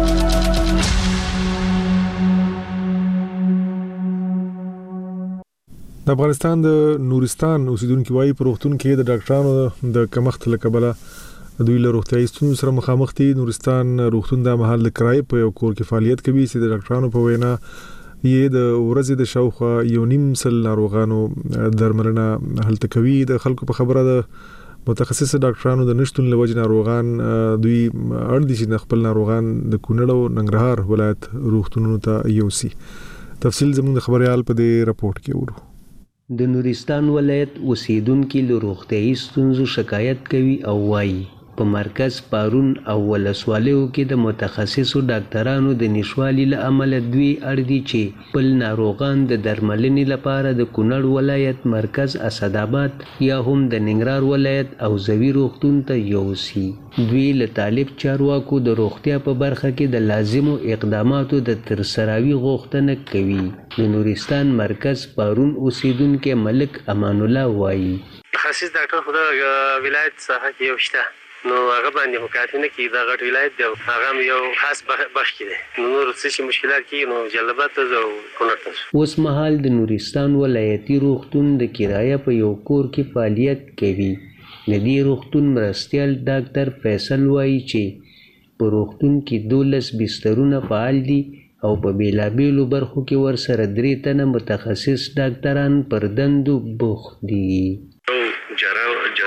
د افغانستان د نورستان اوسیدونکو وايي په روغتون کې د ډاکټرانو د کمښت له کبله دوی له روغتیايي ستونزو سره مخامخ دي. نورستان روغتون د محل د کرای په یو کور کې فعالیت کوي چې د ډاکټرانو په وینا یې د ورځې د شاوخوا یو نیم سل ناروغانو درملنه هلته کوي. د خلکو په خبره د متخصص ډاکټرانو د نشټون له وجې ناروغان دوی اړ دي چې خپل ناروغان د کونړ او ننګرهار ولایت روغتونونو ته یوسي. تفصیل زموږ د خبريال په دې راپورټ کې ورو. د نورستان ولایت اوسیدونکو له روغتیايي ستونزو شکایت کوي او وایي په مرکز پارون او ولسوالیو کې د متخصصو ډاکټرانو د نشوالي له امله دوی اړ دي چې خپل ناروغان د درملنې لپاره د کونړ ولایت مرکز اسداباد یا هم د ننګرهار ولایت او زوی روغتون ته یوسي. دوی له طالب چارواکو د روغتیا په برخه کې د لازمو اقداماتو د ترسراوي غوښتنه کوي. د نورستان مرکز پارون اوسیدونکو ملک امان الله وایي متخصص ډاکټر خو د ولایت ساحه کې یو شته نو هغه باندې مکاتبه نه کی دا غټ ولایت دی هغه یو خاص بخش کې دی نو نور څه مشکلات کی نو جلبات ته او کونړ. اوس مهال د نورستان ولایتي روغتون د کرایه په یو کور کې فعالیت کوي. د دې روغتون مرستیال ډاکټر فیصل وایي چې په روغتون کې دولس بسترونه فعال دي او په بیلابیلو برخو کې ورسره درې تنه متخصص ډاکټران پر دندو بوخت دي.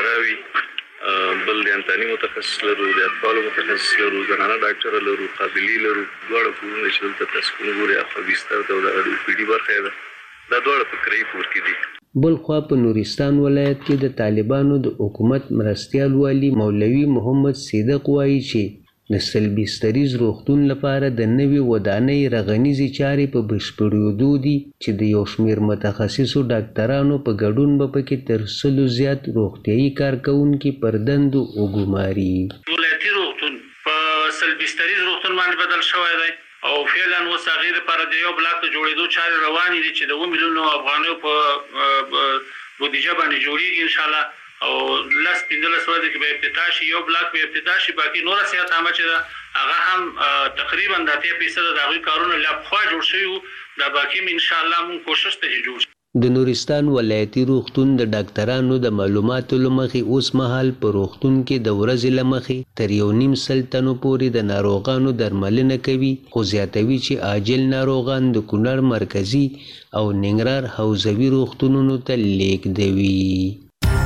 متخصص لرو د اطفالو متخصص لرو زنانه ډاکټر لرو قابلی لرو دواړه کورونه چې دلته تاسو کوم ګوري اخو بستر د او پی ډي برخه ده دا دواړه په کرای پور کې دي. بل خوا په نورستان ولایت کې د طالبانو د حکومت مرستیال والی مولوي محمد صدیق وایي چې د سلبستریز روغتون لپاره د نوې ودانۍ رغنیزې چارې په بشپړېدو دي چې د یو شمېر متخصصو ډاکټرانو په ګډون به پکې تر سلو زیات روغتیایي کارکوونکي پر دندو وګماري. ولایتي روغتون په سلبستریز روغتون باندې بدل شوی دی او فعلا اوس هغې دپاره د یو بلاک د جوړېدو چارې روانې دي چې د اووه میلیونو افغانیو په بودیجه باندې جوړېږي انشاءالله او لس پنځلس ورځې کې به افتتاح شي. یو بلاک به افتتاح شي، باقي نوره صحت عامه چې ده هغه هم تقریبا د اتیا فیصده د هغوی کارونه لا پخوا جوړ شوي وو، دا باقي هم انشاءالله مونږ کوشش ته چې جوړ شي. د نورستان ولایتي روغتون د ډاکټرانو د معلوماتو له مخې اوس مهال په روغتون کې د ورځې له مخې تر یو نیم سل تنو پورې د ناروغانو درملنه کوي، خو زیاتوي چې عاجل ناروغان د کونړ مرکزي او ننګرهار حوزوي روغتونونو ته لیږدوي.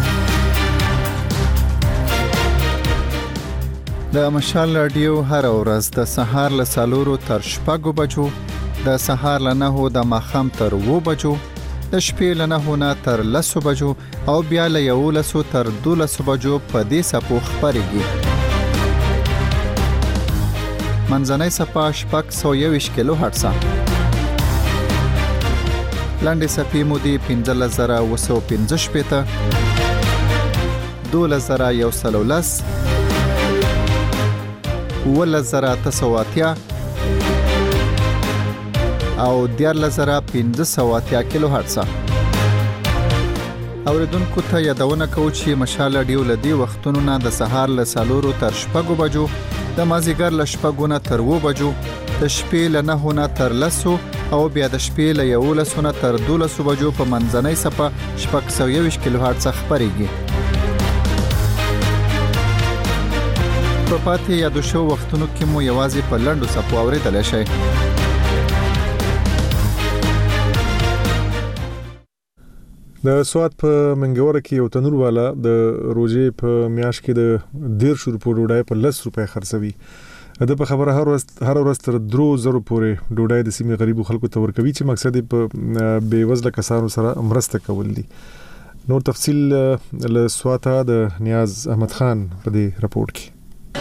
د مشال رادیو هر ورځ د سهار له څلورو تر شپږو بجو، د سهار له نهو د ماښام تر اووه بجو، د شپې له نهو نه تر لسو بجو او بیا له یولسو تر دولسو بجو په دې څپو خپرېږي. منځنۍ څپه شپږ سوه یوویشت کیلو هرټزه، لنډې څپې مو دي پنځلس زره اوه سوه پنځه شپېته، دولس زره یو سل او لس، اوولس زره اته سوه اتیا او دیارلس زره پنځه سوه اتیا کیلو هرټزه. اوریدونکو ته یادونه کوو چې مشال رادیو له دې وختونو نه د سهار له څلورو تر شپږو بجو، د مازدیګر له شپږو نه تر اووه بجو، د شپې له نهو نه تر لسو او بیا د شپې له یولسو نه تر دولسو بجو په منځنۍ څپه شپږ سوه یوویشت کیلو هرټزه خپرېږي. په پاتې یادو شو وختونو کې مو یوازې په لنډو څپو اورېدلی شئ. د سوات په منګوره کې یو تنور والا د روزې په میاشت کې د دېرش روپو ډوډۍ په لس روپۍ خرڅوي. د په خبره هر ورځ هر ورځ تر درو زرو پورې ډوډۍ د سیمې غریبو خلکو ته ورکوي چې مقصد یې په بې وزله کسانو سره مرسته کول دي. نور تفصیل له سواته د نیاز احمد خان په دې راپورټ کې.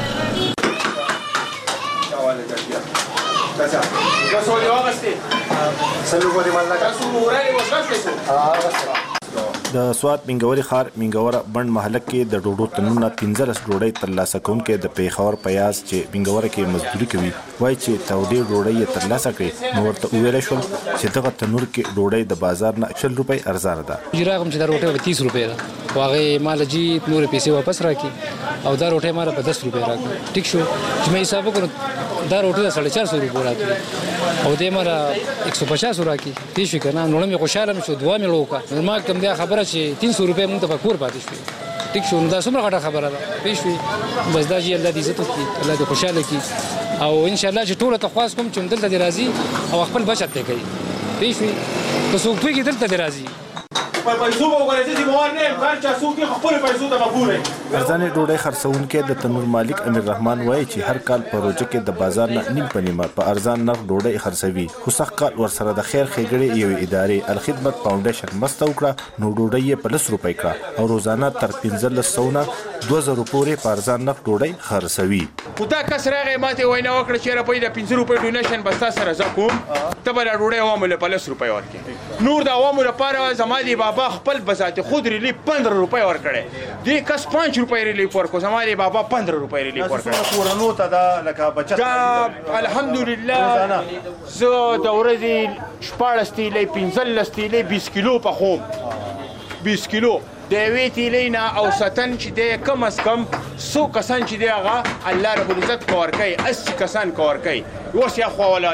د سوات منګوري ښار منګوره بند محله کې د ډوډو تنونه پنځلس ډوډۍ ترلاسه کوونکي د پیښور پیاز چې منګوره کې مزدوري کوي وایي چې تودې ډوډۍ ترلاسه کړي نو ورته وویل شول چې دغه تنور کې ډوډۍ د بازار نه شل روپۍ ارزانه ده. جراغم چې دا روټه تیس روپۍ ده او هغه مال جی نور پیسې واپس راکړي او دا روټه مال په دس روپۍ راکړي. ټیک شو چې مې حساب وکړ دا روټه ساڑھے چار سو روپۍ راکړي او دې مال एक सौ पचास راکړي. تیش کنه نو مې خوشاله مې شو دوا مې لوکا ما کوم دا خبره چې तीन सौ روپۍ مونږ ته په کور پاتې شو. ټیک شو نو دا څومره غټه خبره ده پېښوي بس دا چې الله دې عزت وکړي الله دې خوشاله کړي او ان شاء الله چې ټول ته خواص کوم چې دلته دې راځي او خپل بچت ته کوي پېښوي که څوک پېږي دلته دې راځي په پیسو وګورئ چې موږ نه کار چا څوک خپل پیسو ته مګورئ. ارزانه ډوډۍ خرڅونکي د تنور مالک امیر رحمان وایي چې هر کال په روزه کې د بازار نه نیم په نیمه په ارزان نرخ ډوډۍ خرڅوي خو سخت کال ورسره د خیر ښېګړې یو ادارې الخدمت فاونډیشن مسته وکړه نو ډوډۍ یې په لس روپۍ کړه او روزانه تر پنځلس سوه نه دوه زره پورې په ارزان نرخ ډوډۍ خرڅوي. خو دا کس راغی ماته وینا وکړه چې راپوی د پنځه روپۍ ډونیشن بس تاسو سره زه کوم ته به ډوډۍ عوامو له په لس روپۍ ورکړي. نور د عوامو لپاره زما دی بابا خپل بذات خود ریلیف پندرہ روپۍ ورکړي دې کس پانچ روپۍ ریلیف ورکو زما دی بابا پندرہ روپۍ ریلیف ورکړي. کورونو ته دا لکه بچت دا الحمدلله زه د ورځې شپاړس تیلې پنځلس تیلې بیس کیلو پخوم بیس کیلو د یوې تیلې نه اوسطن چې دی کم از کم څو کسان چې دی هغه الله رب العزت کور کوي اسی کسان کور کوي اوس یا خو ولا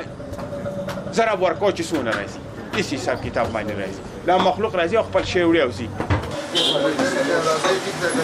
ضرب ورکو چې څونه راځي هیڅ حساب کتاب باندې راځي لا مخلوق راځي خپل شی وړي اوسي.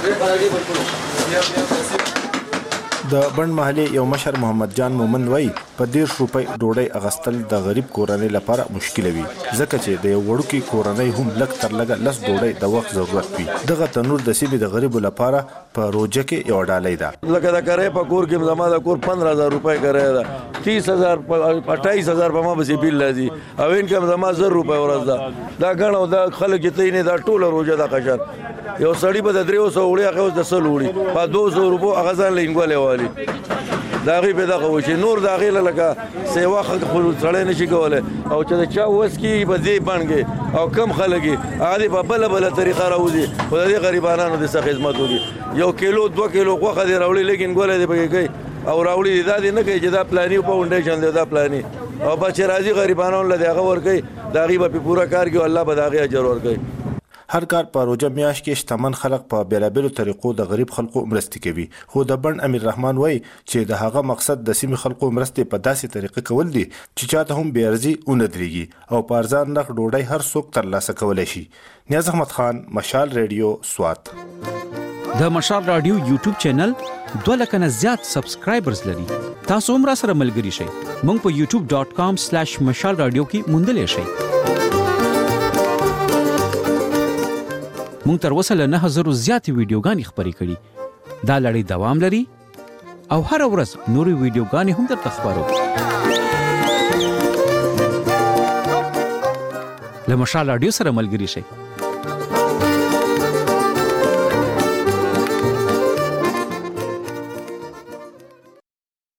د بند محلي یو مشر محمد جان مومند وایي په ډیر روپۍ ډوډۍ اغستل د غریب کورنۍ لپاره مشکل وي ځکه چې د یو وړوکی کورنۍ هم لږ تر لږه لس ډوډۍ د وخت ضرورت وي دغه تنور د سیمې د غریبو لپاره په روجه کې یو ډالۍ ده لکه د کرای په کور کې زما د کور پندرہ هزار روپۍ کرای ده تیس هزار اٹھائیس هزار په ما بسې بیل راځي او انکم زما زر روپۍ ورځ ده دا غنو دا خلک ته نه دا ټوله روجه دا قشر یو سړی په درې سو وړي هغه د سل وړي په دو سو روپو هغه ځان لینګولې والی دا غي په دغه وشي نور دا غي لکه سیوا خلک خو سړی نشي کوله او چې دا چا وس کې په دې باندې او کم خلک هغه په بل بل طریقه راوځي خو د غریبانو د څخه خدمت وکړي یو کیلو دوه کیلو غوښه دی راوړي لیکن ګولې دی پکې کوي او راوړي دا دی نه کوي چې دا پلاني په فاونډیشن دی دا پلاني او بچ راځي غریبانو له دغه ور کوي دا غي په پورا کار کوي الله به دا غي اجر ور کوي هر کال په روجه میاشت کې شتمن خلک په بیلابیلو طریقو د غریب خلکو مرستې کوي خو د بڼ امیر رحمان وایي چې د هغه مقصد د سیمې خلکو مرستې په داسې طریقه کول دي چې چاته هم بې ارزي ونه درېږي او په ارزان نرخ ډوډۍ هر څوک ترلاسه کولی شي نیاز احمد خان مشال ریډیو سوات د مشال رادیو یوټیوب چینل دوه لکه نه زیات سبسکرایبرز لري تاسو هم را سره ملګري شئ موږ په یوټیوب ډاټ کام سلیش مشال رادیو کې موندلی شئ مونږ تر اوسه له نه هزارو زیاتې ویډیوګانې خپرې کړي دا لړۍ دوام لري او هره ورځ نورې ویډیوګانې هم درته خپرو له مشال رادیو سره ملګري شئ